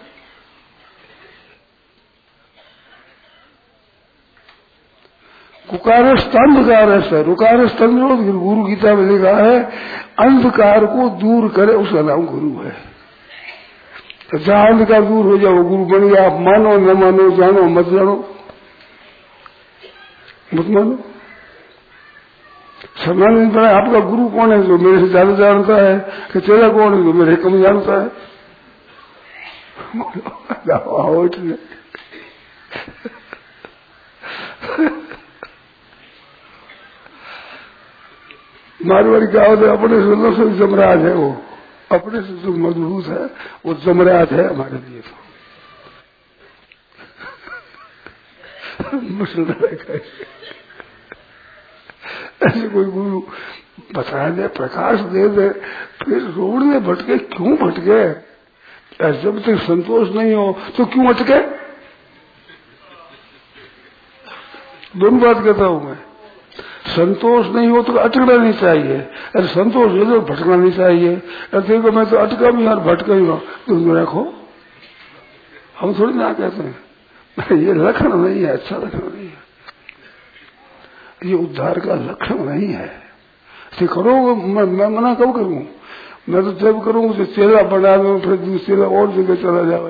कुकार अंधकार है, रुकार स्तंभ, गुरु गीता में लिखा है अंधकार को दूर करे उसका नाम गुरु है। तो जहां अंधकार दूर हो जाए वो गुरु बन गया। आप मानो न मानो, जानो मत जानो, मत मानो, सम्मान नहीं पड़ा। आपका गुरु कौन है? जो मेरे से ज्यादा जानता है, कि तेरा कौन है? जो मेरे कम जानता है। मारवाड़ी का अपने से जमराज है, वो अपने से जो मजबूत है वो जमराज है हमारे लिए। तो ऐसे कोई गुरु बता दे, प्रकाश दे दे, फिर रोड में भटके क्यों भटके? जब तक संतोष नहीं हो तो क्यों अटके? दोनों बात कहता हूं मैं। संतोष नहीं हो तो अटकना नहीं चाहिए, अरे संतोष हो तो भटकना नहीं चाहिए। अरे देखो मैं तो अटका भी और भटका भी हूं, तुम रखो। हम थोड़ी ना कहते हैं, ये लक्षण नहीं है, अच्छा लक्षण नहीं है, ये उद्धार का लक्षण नहीं है। इसे करो, मैं, मैं मना कब करूं? मैं तो जब करूं तो चेला बना दो, फिर दूसरा और जगह चला जाए,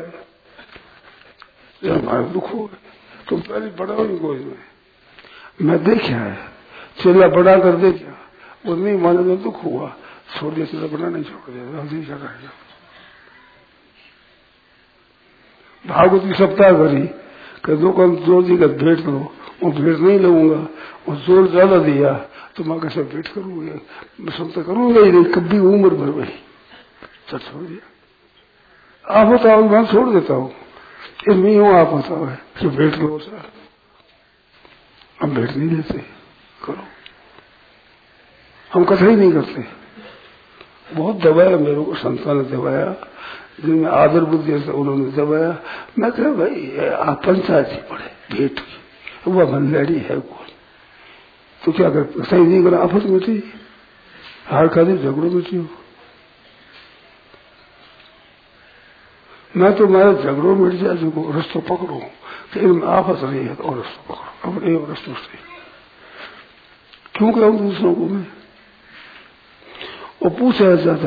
हमारा दुख हो। तुम पहले बढ़ाओ नहीं कोई में। मैं देखा है चेला बढ़ा कर देखा, वो नहीं माने तो दुख हुआ, छोड़ दिया, चेला बड़ा नहीं छोड़ दिया, हम नहीं चढ़ा। भागवत की सप्ताह करी कि दो कम जोर जी का भेंट करो, वो भेंट नहीं लगूंगा, वो जोर ज्यादा दिया तो मैं कैसे भेंट करूंगा, मैं सप्ताह करूंगा ही नहीं, कभी उम्र भर वही चल छोड़ दिया। आप बताओ, मैं छोड़ देता हूँ, ये नहीं हूँ, आप बताओ है कि भेंट लो सर, हम भेंट नहीं लेते, करो। हम कथा ही नहीं करते। बहुत दबाया मेरे को, संतान ने दबाया, जिनमें आदर बुद्धि से उन्होंने दबाया। मैं कह भाई आप पंचायत ही पढ़े, भेंट की वह मनलड़ी है कौन, तो क्या कर, सही नहीं करा, आपस मिटी, हार खादी झगड़ों मिटी हो। मैं तो मेरा झगड़ों मिट जाए, जो रस्तों पकड़ो, फिर आपस नहीं है तो और रस्तों पकड़ो, अपने रस्तों से क्यों कहूं दूसरों को मैं। वो पूछा जाता,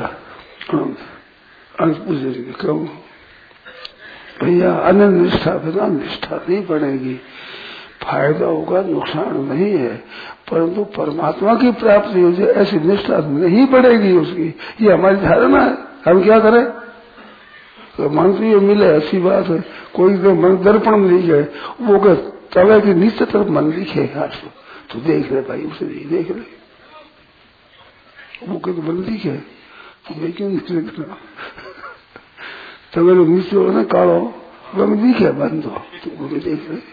पूछे कहूं भैया अनंत निष्ठा बिना निष्ठा नहीं बढ़ेगी, फायदा होगा, नुकसान नहीं है, परंतु परमात्मा की प्राप्ति हो जाए ऐसी निष्ठा नहीं बढ़ेगी उसकी, ये हमारी धारणा है। हम क्या करें? तो मन से ये मिले ऐसी बात है, कोई तो मन दर्पण में लिखे, वो कह तवे की नीचे तरफ मन लिखे हाथ से, तो देख ले भाई, उसे नहीं देख ले, वो कह तो मन लिखे, तो क्यों नीचे लिखना, तवे लोग नीचे हो ना काढ़ो, वो लिखे बंद हो, तो वो भी देख ले।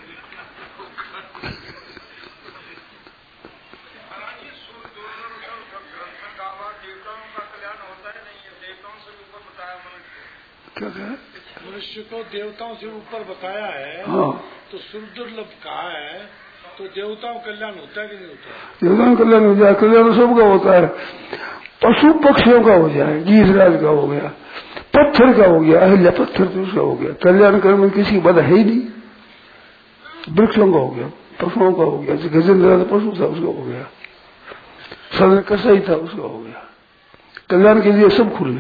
क्या कहा? मनुष्य को देवताओं से ऊपर बताया है, हाँ। तो सुरदुर्लभ कहा है, तो देवताओं कल्याण होता है कि नहीं होता? देवताओं कल्याण हो जाए, कल्याण सबका होता है, पशु पक्षियों का हो जाए, गीधराज का हो गया, पत्थर का हो गया, अहिल्या पत्थर तो उसका हो गया, कल्याण करने में किसी की बाधा है ही नहीं। वृक्षों का हो गया, पशुओं का हो गया, गजेंद्र पशु था उसका हो गया, सदन कसाई था उसका हो गया, कल्याण के लिए सब खुले।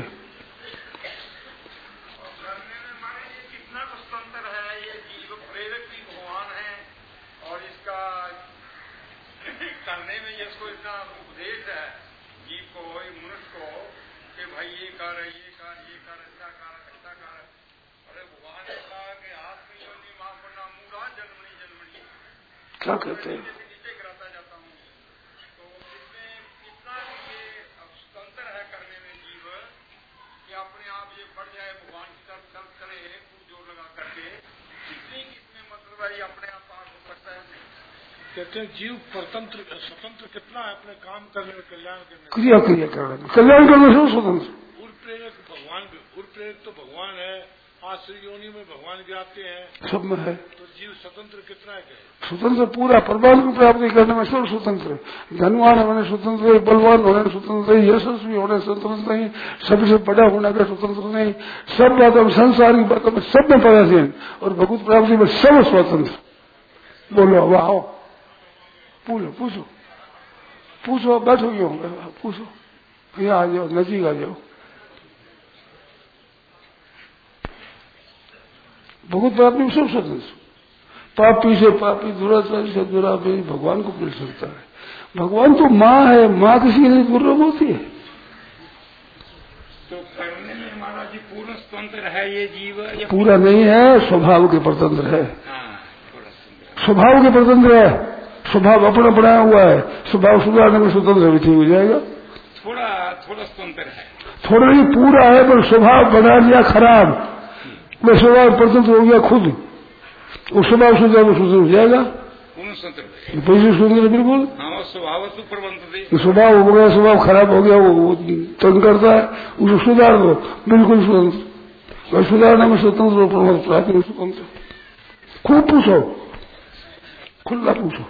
क्या कहते हैं? अपने आप ये बढ़ जाए, भगवान की तरफ सर्व करे, खूब जोर लगा करके, कितनी किसमें मतलब है, ये अपने आप पार हो सकता है नहीं। कहते हैं जीव स्वतंत्र स्वतंत्र कितना है अपने काम करने में, कल्याण करने में, क्रिया क्रिया करने में, कल्याण करने से स्वतंत्र। उर प्रेरक भगवान, उर प्रेरक तो भगवान है, आश्रय योनि में भगवान गिराते हैं, सब में है, तो जीव स्वतंत्र कितना है? स्वतंत्र पूरा परमात्मा की प्राप्ति करने में सब स्वतंत्र, धनवान होने स्वतंत्र, बलवान होने स्वतंत्र, यशस्वी होने स्वतंत्र नहीं, सबसे बड़ा होने का स्वतंत्र नहीं, सब बातों में, संसार की बातों में सब में पराधीन, और भगवत प्राप्ति में सब स्वतंत्र। बोलो वाह, पूछो पूछो पूछो, बैठो क्यों, पूछो, यहाँ आ जाओ, नजीक आ जाओ। भगवत प्राप्ति में सब स्वतंत्र, पापी से पापी, दुराचारी से दुराचारी भगवान को मिल सकता है। भगवान तो माँ है, माँ किसी लिए दुर्लभ होती है। तो करने में महाराज जी पूर्ण स्वतंत्र है ये जीव, या पूरा नहीं है, स्वभाव के परतंत्र है, स्वभाव के परतंत्र है, स्वभाव अपना बनाया हुआ है, स्वभाव सुधारने में स्वतंत्र भी ठीक हो जाएगा। थोड़ा थोड़ा स्वतंत्र है, थोड़ा नहीं पूरा है, पर स्वभाव बना लिया खराब, मैं स्वभाव परतंत्र हो गया खुद, वो स्वभाव सुधार में स्वतंत्र हो जाएगा, पैसे स्वतंत्र बिल्कुल। स्वभाव स्वभाव हो गया, स्वभाव खराब हो गया, वो तंग करता है, उसको सुधार दो, बिल्कुल स्वतंत्र। सुधारने में स्वतंत्र प्राप्ति स्वतंत्र। खूब पूछो, खुला पूछो।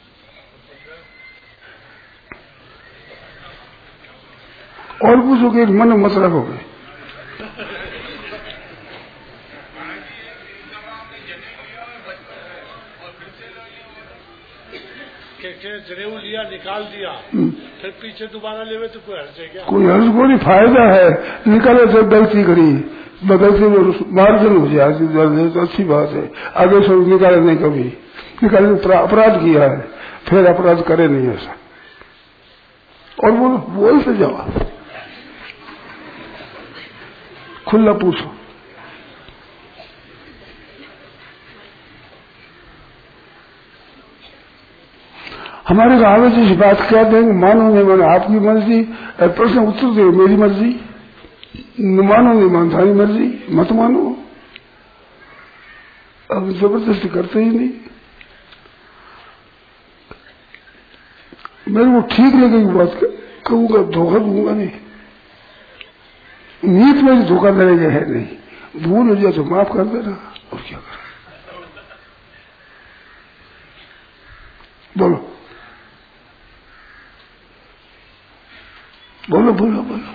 और पूछो कि मन मत रखोगे। जनेऊ लिया, निकाल दिया, फिर पीछे दोबारा लेवे तो कोई हर्ज है क्या? कोई हर्ज को नहीं, फायदा है। निकाले तो गलती करी, गलती में मार्जन हो जाए तो अच्छी बात है। आगे से निकाले नहीं, कभी निकाले तो अपराध किया है, फिर अपराध करे नहीं ऐसा। और वो बोल से जवाब खुला पूछो। हमारे कागज इस बात क्या देंगे, मानो नहीं मानो आपकी मर्जी, प्रश्न उत्तर दे मेरी मर्जी, मानो नहीं मानो तुम्हारी मर्जी, मत मानो। अब जबरदस्ती करते ही नहीं। मेरे को ठीक लगेगी बात, कहूंगा धोखा दूंगा नहीं। नीत में धोखा देने है नहीं, भूल हो जाए तो माफ कर देना, और क्या कर। बोलो बोलो बोलो बोलो।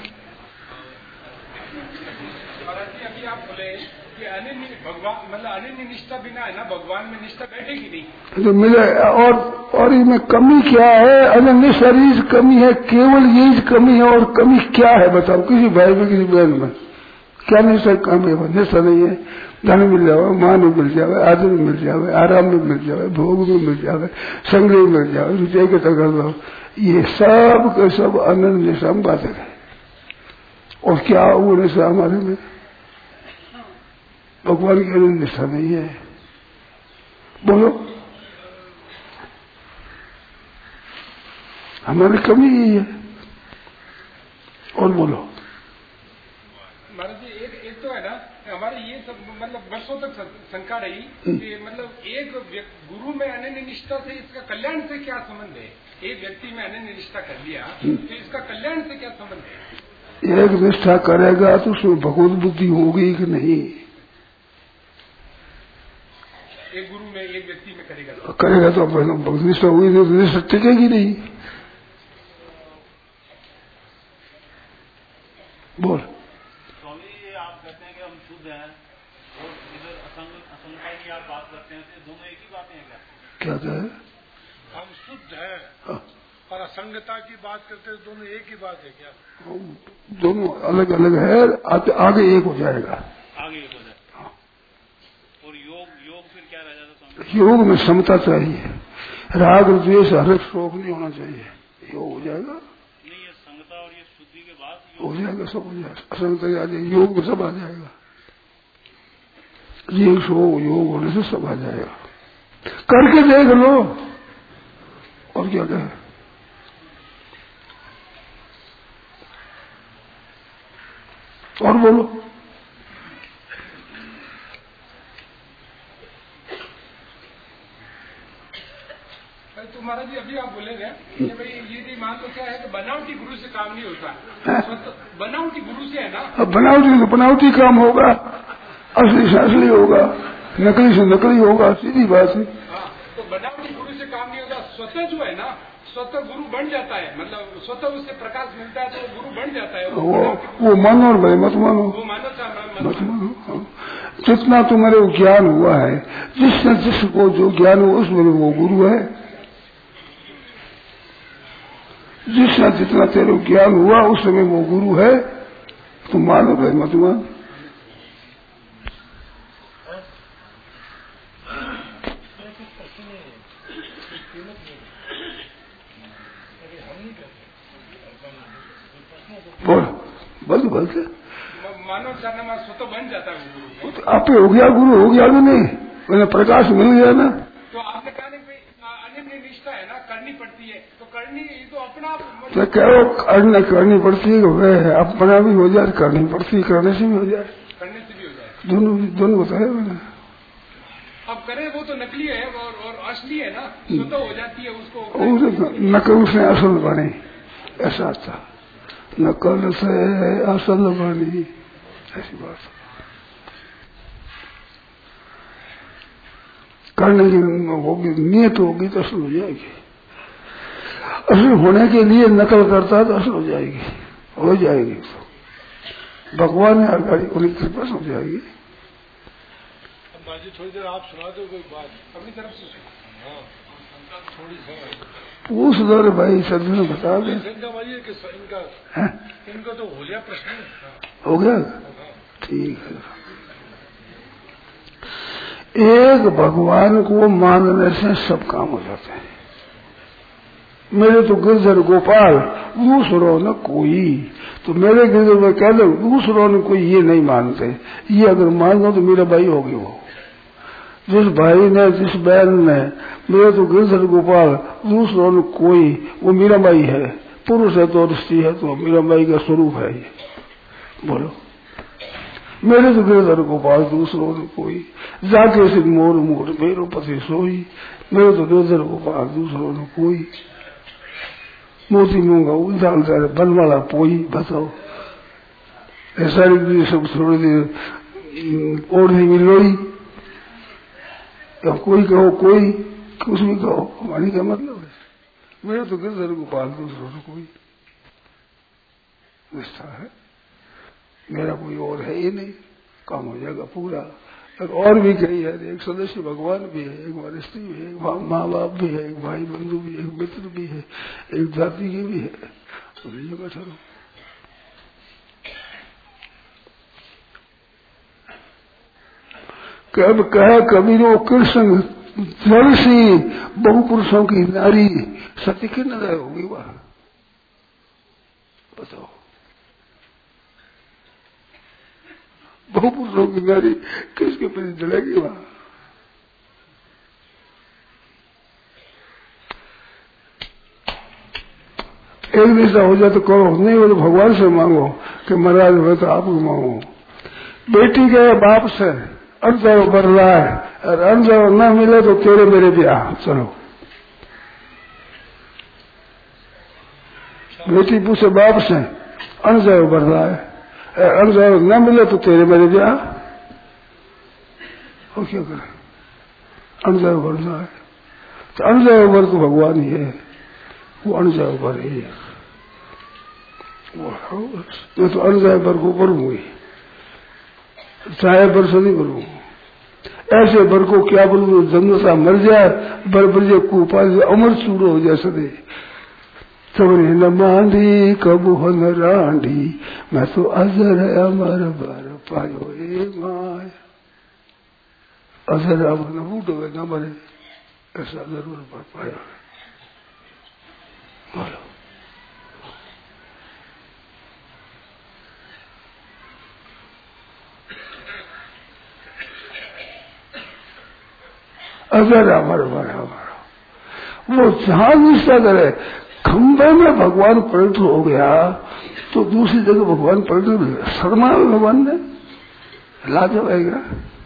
अभी आप बोले कि अनन्य भगवान मतलब अनन्य निष्ठा बिना है ना भगवान में निष्ठा बैठेगी नहीं तो मिले। और और इसमें कमी क्या है? अनन्य शरीर कमी है, केवल यही कमी है। और कमी क्या है बताओ? किसी भाई में किसी बहन में क्या निष्ठा कमी है? निष्ठा नहीं है। धन मिल जावे, मान में मिल जावे, आदर में मिल जावे, आराम में मिल जावे, भोग में मिल जावे, संग्रह में मिल जावे, रुचय के तक लो, ये सब के सब अनन्य निष्ठा बाधक है। और क्या वो निष्ठा हमारे में? भगवान की अनन्य निष्ठा नहीं है। बोलो, हमारी कमी यही है। और बोलो महाराज जी, एक एक तो है ना हमारे ये सब मतलब वर्षों तक शंका रही कि मतलब एक गुरु में अनन्य निष्ठा से इसका कल्याण से क्या संबंध है? एक व्यक्ति में अनन्य निष्ठा कर लिया तो इसका कल्याण से क्या संबंध है? एक निष्ठा करेगा तो उसमें भगवत बुद्धि होगी कि नहीं? एक गुरु में एक व्यक्ति में करेगा तो करेगा तो भगवत निष्ठा हुई नहीं तो निष्ठा टिकेगी नहीं। बोल। स्वामी जी, आप कहते हैं कि हम शुद्ध हैं और इधर असंग असंगता की आप बात करते हैं, तो दोनों एक ही बातें हैं क्या? क्या कहे? हम शुद्ध है और असंगता की बात करते हैं, दोनों एक ही बात है क्या? दोनों अलग अलग है, आगे एक हो जाएगा। आगे एक हो जाएगा। और योग योग फिर क्या रह जाता स्वामी? योग में समता चाहिए, राग द्वेष हर शोक नहीं होना चाहिए। योग हो जाएगा, हो जाएगा, सब हो जाएगा। असंगता आ जाएगी, योग में सब आ जाएगा। ये सो योग होने से सब आ जाएगा। करके देख लो, और क्या कहे। और बोलो। तो महाराज जी, अभी आप बोले थे कि भाई ये मान लो क्या है कि बनावटी गुरु से काम नहीं होता। बनावटी गुरु से है ना, अब बनावटी तो बनावटी काम होगा, असली से असली होगा, नकली से नकली होगा, सीधी बात है। हाँ, तो बनावटी गुरु से काम नहीं होगा। स्वतः जो है ना, स्वतः गुरु बन जाता है, मतलब स्वतः उससे प्रकाश मिलता है तो गुरु बन जाता है। वो वो मानो और भाई मत मानो, वो मानो मत मानो। जितना तुम्हारे ज्ञान हुआ है, जिसने जिसको जो ज्ञान हुआ उसमें वो गुरु है। जिसका जितना तेरे ज्ञान हुआ उस समय वो गुरु है। तुम मानो भाई मत मान। बोल बोल बोलते मानव चाहना स्वतः बन जाता है गुरु। तो आप हो गया गुरु, हो गया भी नहीं, मैंने प्रकाश मिल गया ना। तो आपने कहा अनन्य निष्ठा है ना, करनी पड़ती है, तो करनी तो अपना तो कहो करना करनी पड़ती है, वह अपना भी हो जाए, करनी पड़ती है, करने से भी हो जाए, करने से भी हो जाए। दोनों दोनों बताया मैंने। अब करे वो तो नकली है और, और असली है ना, स्वतः हो जाती है उसको। नकल से असल बने, ऐसा था। नकल से असल बनी, ऐसी बात। करने की होगी, नियत होगी तो असल हो जाएगी। असल होने के लिए नकल करता है तो असल हो जाएगी, हो जाएगी। तो भगवान ने आगाड़ी उन्हीं कृपा से हो जाएगी। बाजी थोड़ी देर आप सुना दो कोई बात अपनी तरफ से। हाँ थोड़ी सी पूछ दो रे भाई, सभी ने बता दे। इनका भाई कि इनका है? इनका तो हो गया प्रश्न। हो गया, ठीक है। एक भगवान को मानने से सब काम हो जाते हैं। मेरे तो गिरधर गोपाल दूसरों न कोई, तो मेरे गिरधर में कह दो दूसरों ने कोई ये नहीं मानते, ये अगर मान लो तो मेरा भाई होगी। वो जिस भाई ने जिस बहन ने मेरे तो गिरधर गोपाल दूसरों ने कोई, वो मेरा भाई है। पुरुष है तो स्त्री है तो मेरा भाई का स्वरूप है ये। बोलो मेरे तो गिरधर गोपाल दूसरों ने कोई, जाके सिर्फ मोर मोर मेरो पति सोई। मेरे तो गिरधर गोपाल दूसरों ने कोई, मोती मूंगा उल्टा उल्टा बन वाला पोई। बताओ ऐसा सब थोड़ी देर ओढ़ी मिलोई, अब कोई कहो कोई, कुछ भी कहो, हमारी क्या मतलब है। मेरे तो गिरधर गोपाल दूसरों ने कोई निष्ठा है, मेरा कोई और है ही नहीं, काम हो जाएगा पूरा। और भी कई है, एक सदस्य भगवान भी है, एक हमारी स्त्री भी है, एक माँ बाप भी है, एक भाई बंधु भी है, एक मित्र भी है, एक जाति के भी है। तो बैठा रहो। कब कहे कबीरो कृष्ण जल सी बहु पुरुषों की नारी, सत्य की नजर होगी वह। बताओ बहु पुरुषों की नारी किसके प्रति जलेगी वहां। एक दिशा हो जाए तो करो, नहीं हो तो भगवान से मांगो कि महाराज हो तो आपको मांगो। बेटी के बाप से अनजाओ बढ़ रहा है, और अनजाओ न मिले तो तेरे मेरे ब्याह। चलो बेटी पूछे बाप से अनजाओ बढ़ रहा है, अनजाओ न मिले तो तेरे मेरे ब्याह। और क्या करे, अनजाओ बढ़ रहा है तो अनजाओ बढ़ तो भगवान ही है, वो अनजाओ बढ़ ही है। मैं तो अनजाओ बढ़ को बढ़ूंगी, चाहे बर से नहीं बढ़ू। ऐसे बर को क्या बोलू, जन्मता मर जाए बर बजे कुपाल अमर चूड़ो हो जाए सदे। सबने न मांधी कबू हो न रांधी, मैं तो अजर अमर बर पायो ए माय। अजर अमर न बूढ़ो है न मरे, ऐसा जरूर बर पाया। बोलो अगर अमर बर अमर, वो जहां निष्ठा करे। खंबे में भगवान पलट हो गया तो दूसरी जगह भगवान पलट गया। शर्मा भगवान ने लाज आएगा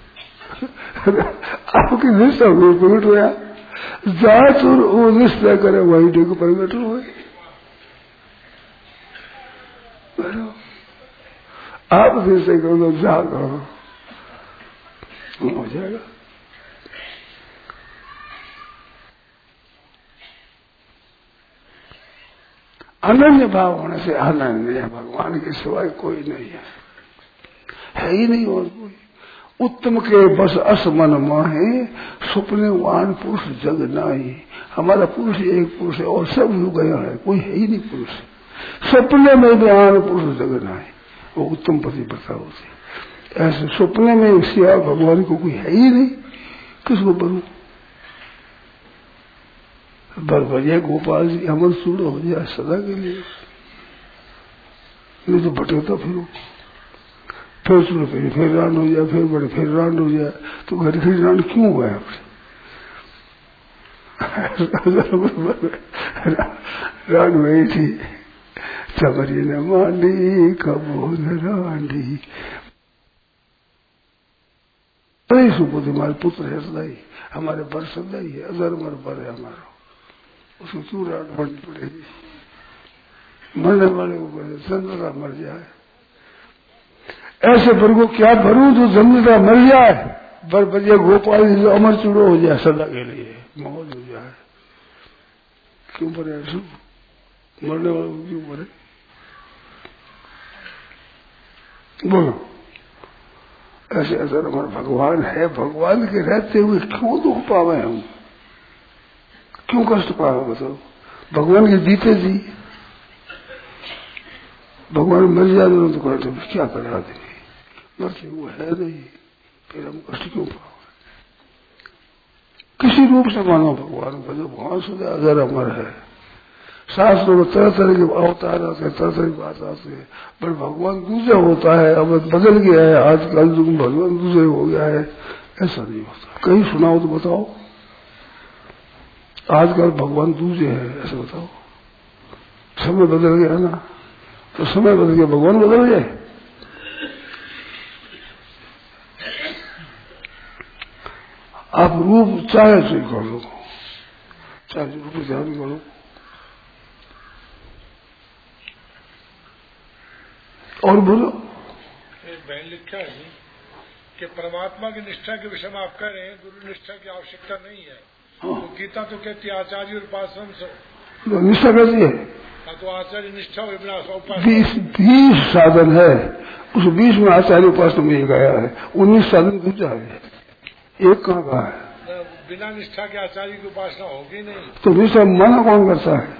आपकी निष्ठा हुई प्रगट हुआ, जात और वो निष्ठा करे वही जगह प्रगट हुए। आप निष्ठा करो जा करो हो जाएगा। अनन्य भाव होने से आनंद है, भगवान के सिवाय कोई नहीं है, है ही नहीं और कोई। उत्तम के बस असमन माहे, सुपने वान पुरुष जग नाई। हमारा पुरुष एक पुरुष है और सब हो गया है, कोई है ही नहीं पुरुष। सपने में भी आन पुरुष जग नाई, वो उत्तम पतिव्रता होती। ऐसे सपने में सिवा भगवान को कोई है ही नहीं, किसको बनू। बरबरिया गोपाल जी अमर सूढ़ हो जाए सदा के लिए, नहीं तो भटकता फिर फिर सुनो फिर फिर रांड हो जाए, फिर बड़े फिर रांड हो जाए, तो घर फिर रांड क्यों हुआ है। रांड वही थी, चमरी न मांडी कबो न रांडी। सही सुपुत्र हमारे पुत्र है, सदाई हमारे बर सदाई है, अधर्मर बर है हमारा, उसको क्यों रात बढ़नी पड़ेगी। मरने वाले को जन्मता मर जाए, ऐसे बर को क्या भरूं जो जन्मता मर जाए। बर बजे गोपाल जी जो अमर चूड़ो हो जाए सदा के लिए, मौज हो जाए। क्यों मरे? मरने वालों को क्यों मरे? बोलो, ऐसे ऐसा हमारा भगवान है, भगवान के रहते हुए क्यों दुख पावे हम, क्यों कष्ट पावे? बताओ, भगवान के जीते जी भगवान मर जाए तो कहते क्या करे आदमी, मरते वो है नहीं, फिर हम कष्ट क्यों पावे? किसी रूप से मानो भगवान को, जो भगवान सदा अगर अमर है। शास्त्रों में तरह तरह के अवतार आते हैं, तरह तरह की बात आती है, पर भगवान दूसरा होता है, अब बदल गया है, आजकल युग में भगवान दूसरे हो गया है, ऐसा नहीं होता। कहीं सुनाओ तो बताओ आजकल भगवान दूसरे है, ऐसा बताओ। समय बदल गया ना, तो समय बदल गया, भगवान बदल गए? आप रूप चाहे से कर लो, चाहे रूप ध्यान करो, और बोलो। एक बहन लिखा है जी कि परमात्मा की निष्ठा के विषय में आप कह रहे हैं गुरु निष्ठा की आवश्यकता नहीं है। हाँ। तो गीता तो कहती है आचार्य और उपासन से निष्ठा कैसी है? तो आचार्य निष्ठा और उपासना बीस बीस साधन है, उस बीस में आचार्य उपासना में एक आया है, उन्नीस साधन दूसरा है, एक कहाँ का है? बिना निष्ठा के आचार्य की उपासना होगी नहीं। तो निष्ठा मना कौन करता है?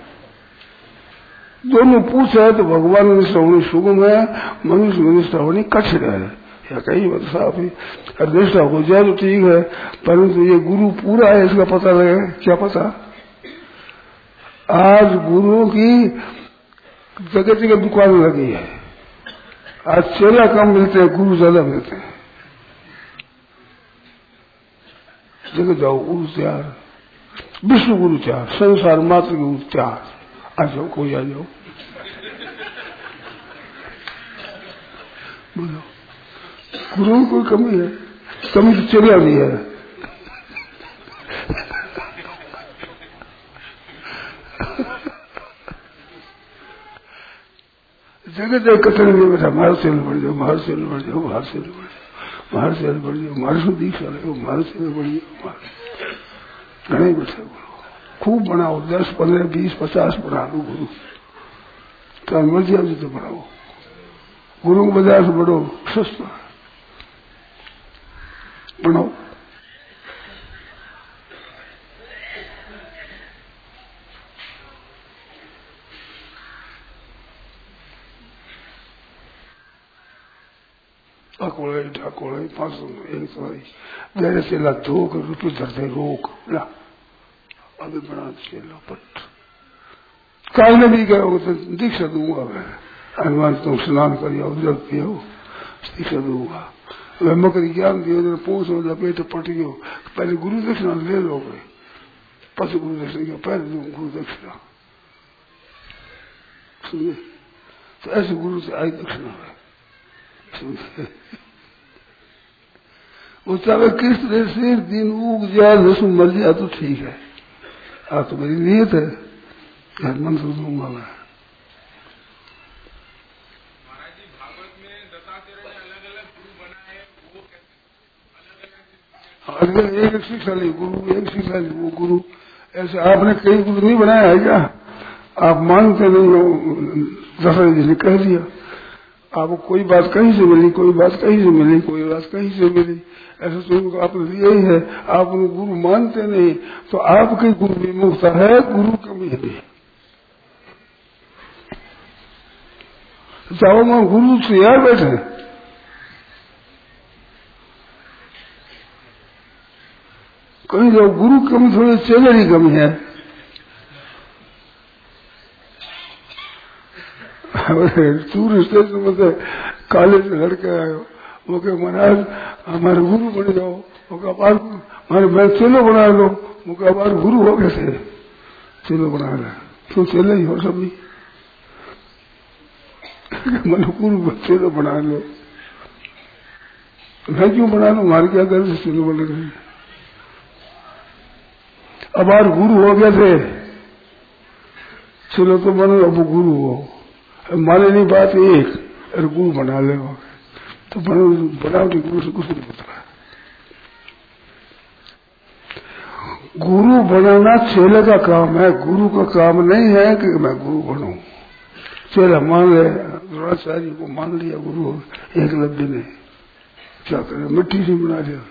दोनों पूछे है तो भगवान में निष्ठा होनी सुगम है, मनुष्य में निष्ठा होनी कठिन है, या कहीं मत साफ ही। निष्ठा हो जाए तो ठीक है, परंतु ये गुरु पूरा है इसका पता लगे, क्या पता? आज गुरुओं की जगह जगह दुकान लगी है, आज चेला कम मिलते हैं, गुरु ज्यादा मिलते हैं। जगह जाओ गुरु चार, विश्व गुरु चार, संसार मात्र गुरु चार, आ जाओ, कोई आ जाओ, बोलो। गुरु कोई कमी है? कमी तो चलिया भी है। जगह जगह कथन में बैठा, मार से बढ़ जाओ, मार से बढ़ जाओ, मार से बढ़ जाओ, मार से बढ़ जाओ, मार से दीक्षा लो, मार से बढ़ जाओ, घने बैठे गुरु। खूब बनाओ, दस पंद्रह बीस पचास बना लो गुरु, क्या मर्जी आती तो बनाओ। गुरु को बाजार से बढ़ो, सस्ता बनाओ। अकोड़े ढाकोड़े पांच सौ एक सवारी मेरे से ला दो कर रुपये धरते रोक ला, अभी बना चेला पट काल ने भी गया तो दीक्षा दूंगा मैं, हनुमान तुम स्नान करियो जल पियो, दीक्षा दूंगा। वह मकरी ज्ञान दियो, पूछ लपेट पटियो, पहले गुरु दक्षिणा ले लो, पशु गुरु दक्षिणा पहले दो गुरु दक्षिणा, सुनिए तो ऐसे गुरु से आई दक्षिणा है। वो चाहे कृष्ण से दिन उग जाए, रसम मर जाए तो ठीक है, आज तो मेरी नीयत है, मंत्र दूंगा मैं। महाराज जी भागवत में दत्तात्रेय ने अलग अलग गुरु बनाए, वो कैसे? अलग अलग एक शिक्षा ली गुरु, एक शिक्षा ली वो गुरु, ऐसे आपने कई गुरु नहीं बनाया है क्या? आप मानते नहीं हो, दशरथ जी ने कह दिया, आपको कोई बात कहीं से मिली, कोई बात कहीं से मिली, कोई बात कहीं से मिली, ऐसा तो आपने लिया ही है। आप उन्हें गुरु मानते नहीं तो आपके गुरु विमुखता है, गुरु कमी है। जाओ मैं गुरु से यार बैठे, कहीं जाओ गुरु कमी थोड़ी चेले की कमी है। टूर स्टेशन में से कॉलेज से लड़के आए, वो कहे महाराज हमारे गुरु बन जाओ, वो कहा बार हमारे मैं चेलो बना लो, वो कहा बार गुरु हो गए थे, चेलो बना रहे, क्यों चेले ही हो सभी, मैंने गुरु चेलो बना लो, मैं क्यों बना लो, हमारे क्या कर चेलो बने गए, अब बार गुरु हो गए थे, चलो तो बनो, अब गुरु हो, माने नहीं बात एक, अरे गुरु बना ले, तो बनाओ बनाओ गुरु से कुछ नहीं होता है। गुरु बनाना चेले का काम है, गुरु का काम नहीं है कि मैं गुरु बनूं। चेला मान ले, द्रोणाचार्य को मान लिया गुरु, एकलव्य ने क्या करे, मिट्टी से बना दिया।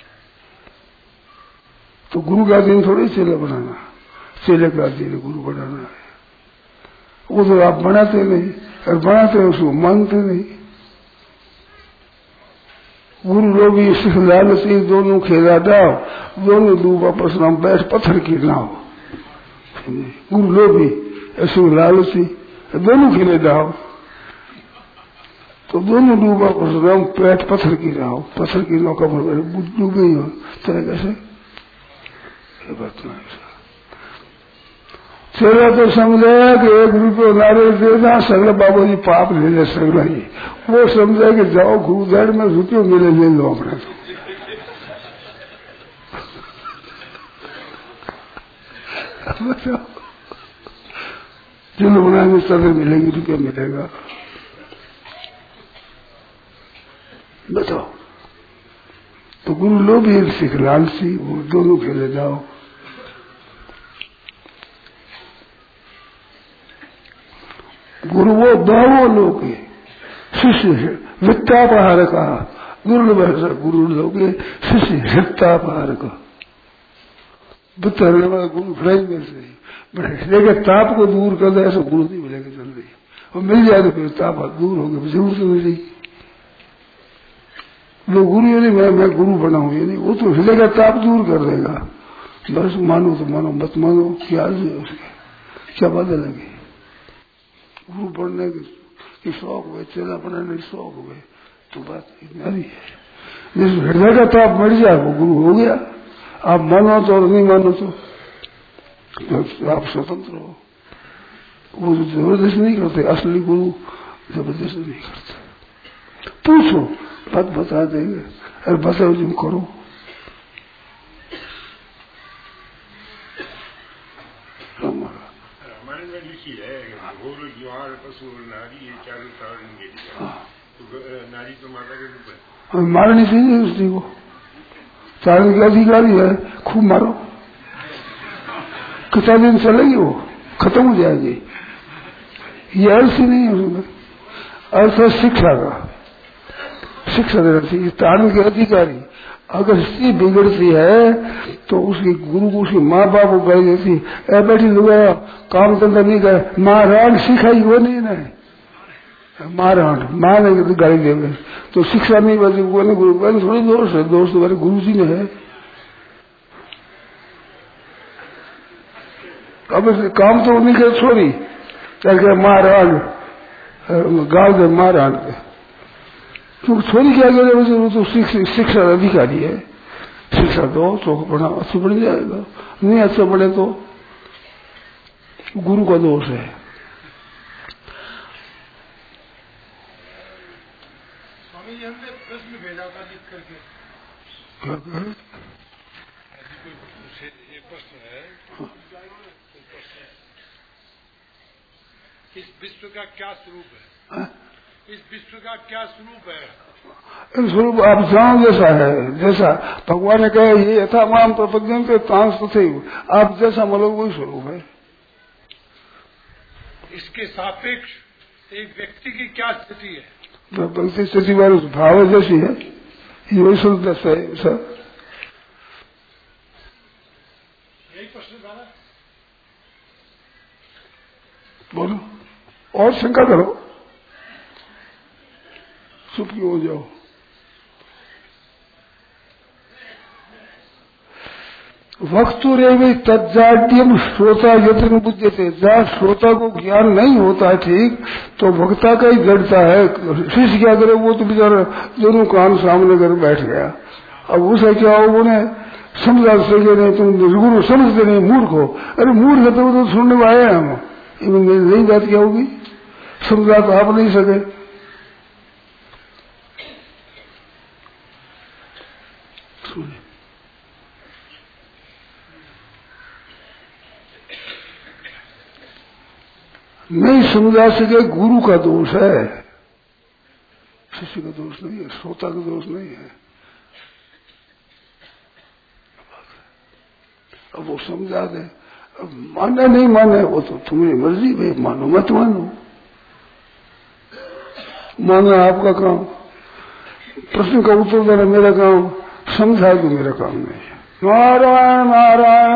तो गुरु का दिन थोड़ी चेला बनाना, चेले का दिन गुरु बनाना है। वो तो आप बनाते नहीं, और बनाते उसको मानते नहीं। गुरु लोग सिख लालची दोनों खेला डाव, दोनों डूब आपस में बैठ पत्थर की नाव। गुरु लोग भी ऐसे लालची दोनों खेले डाव, तो दोनों डूब आपस में बैठ पत्थर की नाव, पत्थर की नाव का डूबे हो तरह कैसे बात नहीं। चेला तो समझे कि एक रुपये नारे देना सगला बाबू जी पाप ले ले सगला ही, वो समझे कि जाओ गुरुद्वार में रुपये मिले ले लो अपने। तो चलो बनाने सदर मिलेगी, रुपया मिलेगा, बताओ। तो गुरु लोग भी सिख लालसी, वो दोनों खेले जाओ। गुरु वो बहु लोग शिष्य वित्तापहार का, गुरु गुरु लोग शिष्य हित्तापहार का। वित्त हरने वाला गुरु फ्राइज मिल रही, लेकिन ताप को दूर कर दे ऐसा गुरु नहीं मिलेगा जल्दी। और मिल जाए तो फिर ताप दूर हो गया, जरूर तो मिल रही। वो गुरु ये नहीं मैं मैं गुरु बनाऊं, ये नहीं, वो तो हृदय का ताप दूर कर देगा। बस मानो तो मानो, मत मानो, क्या उसके क्या बदल लगे। गुरु बनने की शौक हुए, चेला बनाने की शौक हुए, तो बात इतनी है। जिस हृदय का ताप मर जाए वो गुरु हो गया। आप मानो तो और नहीं मानो तो, तो आप स्वतंत्र हो। वो जबरदस्ती नहीं करते, असली गुरु जबरदस्ती नहीं करते। पूछो, बात बता देंगे, अरे बताओ तुम करो। रामायण में लिखी है घोर ज्वार पशु नारी ये चारों तारण के लिए, नारी तो माता के रूप है, मारनी चाहिए उसी को, तारण के अधिकारी है, खूब मारो। कितना दिन चलेगी वो, खत्म हो जाएगी। ये अर्थ ही नहीं है उसमें, अर्थ है शिक्षा का, शिक्षा देना चाहिए। तारण के अधिकारी अगर स्त्री बिगड़ती है तो उसकी गुरु को उसकी माँ बाप को गाली देती है, बैठी लुगाया काम धंधा नहीं करे, माँ रान सिखाई वो नहीं ना, माँ रान माँ ने गाली देंगे तो शिक्षा नहीं बची, वो नहीं गुरु का थोड़ी दोष है, दोष तो मेरे गुरु जी ने है। अब काम तो नहीं करे छोड़ी, क्या माँ रान गाल दे माँ रान के, तो छोरी क्या करे, वो तो शिक्षा अधिकारी है। शिक्षा दो तो बड़ा अच्छा बन जाएगा, नहीं अच्छा बने तो गुरु का दोष है। स्वामी जी हमने प्रश्न भेजा था लिख करके, क्या कहे? ये प्रश्न है, इस विश्व का क्या स्वरूप है? इस विश्व का क्या स्वरूप है? स्वरूप आप जानो जैसा है, जैसा भगवान ने कहा ये यथा माम प्रपद्यन्ते तांस तथैव, आप जैसा मतलब वही स्वरूप है। इसके सापेक्ष एक व्यक्ति की क्या स्थिति है? बल्कि स्थिति वाले भाव जैसी है, ये वही स्वरूप जैसा है सर। यही प्रश्न था ना, बोलो और शंका करो, चुप क्यों हो जाओ। वक्तु रेवी तज्जाड्यम श्रोता यत्न बुद्धते, जहाँ श्रोता को ज्ञान नहीं होता है ठीक, तो वक्ता का ही जड़ता है। शिष्य क्या करे, वो तो बेचारा दोनों कान सामने कर बैठ गया। अब उसे क्या हो, उन्हें समझा सके नहीं, तुम गुरु समझते नहीं, मूर्ख हो। अरे मूर्ख है तो, तो सुनने में आए हम, नहीं बात क्या होगी, समझा तो आप नहीं सके। नहीं समझा सके गुरु का दोष है, शिष्य का दोष नहीं है, श्रोता का दोष नहीं है। अब वो समझा दे। अब माने नहीं माने वो तो तुम्हारी मर्जी भाई, मानो मत मानो, माना आपका काम, प्रश्न का उत्तर देना मेरा काम, समझा दो मेरा काम नहीं है। नारायण नारायण।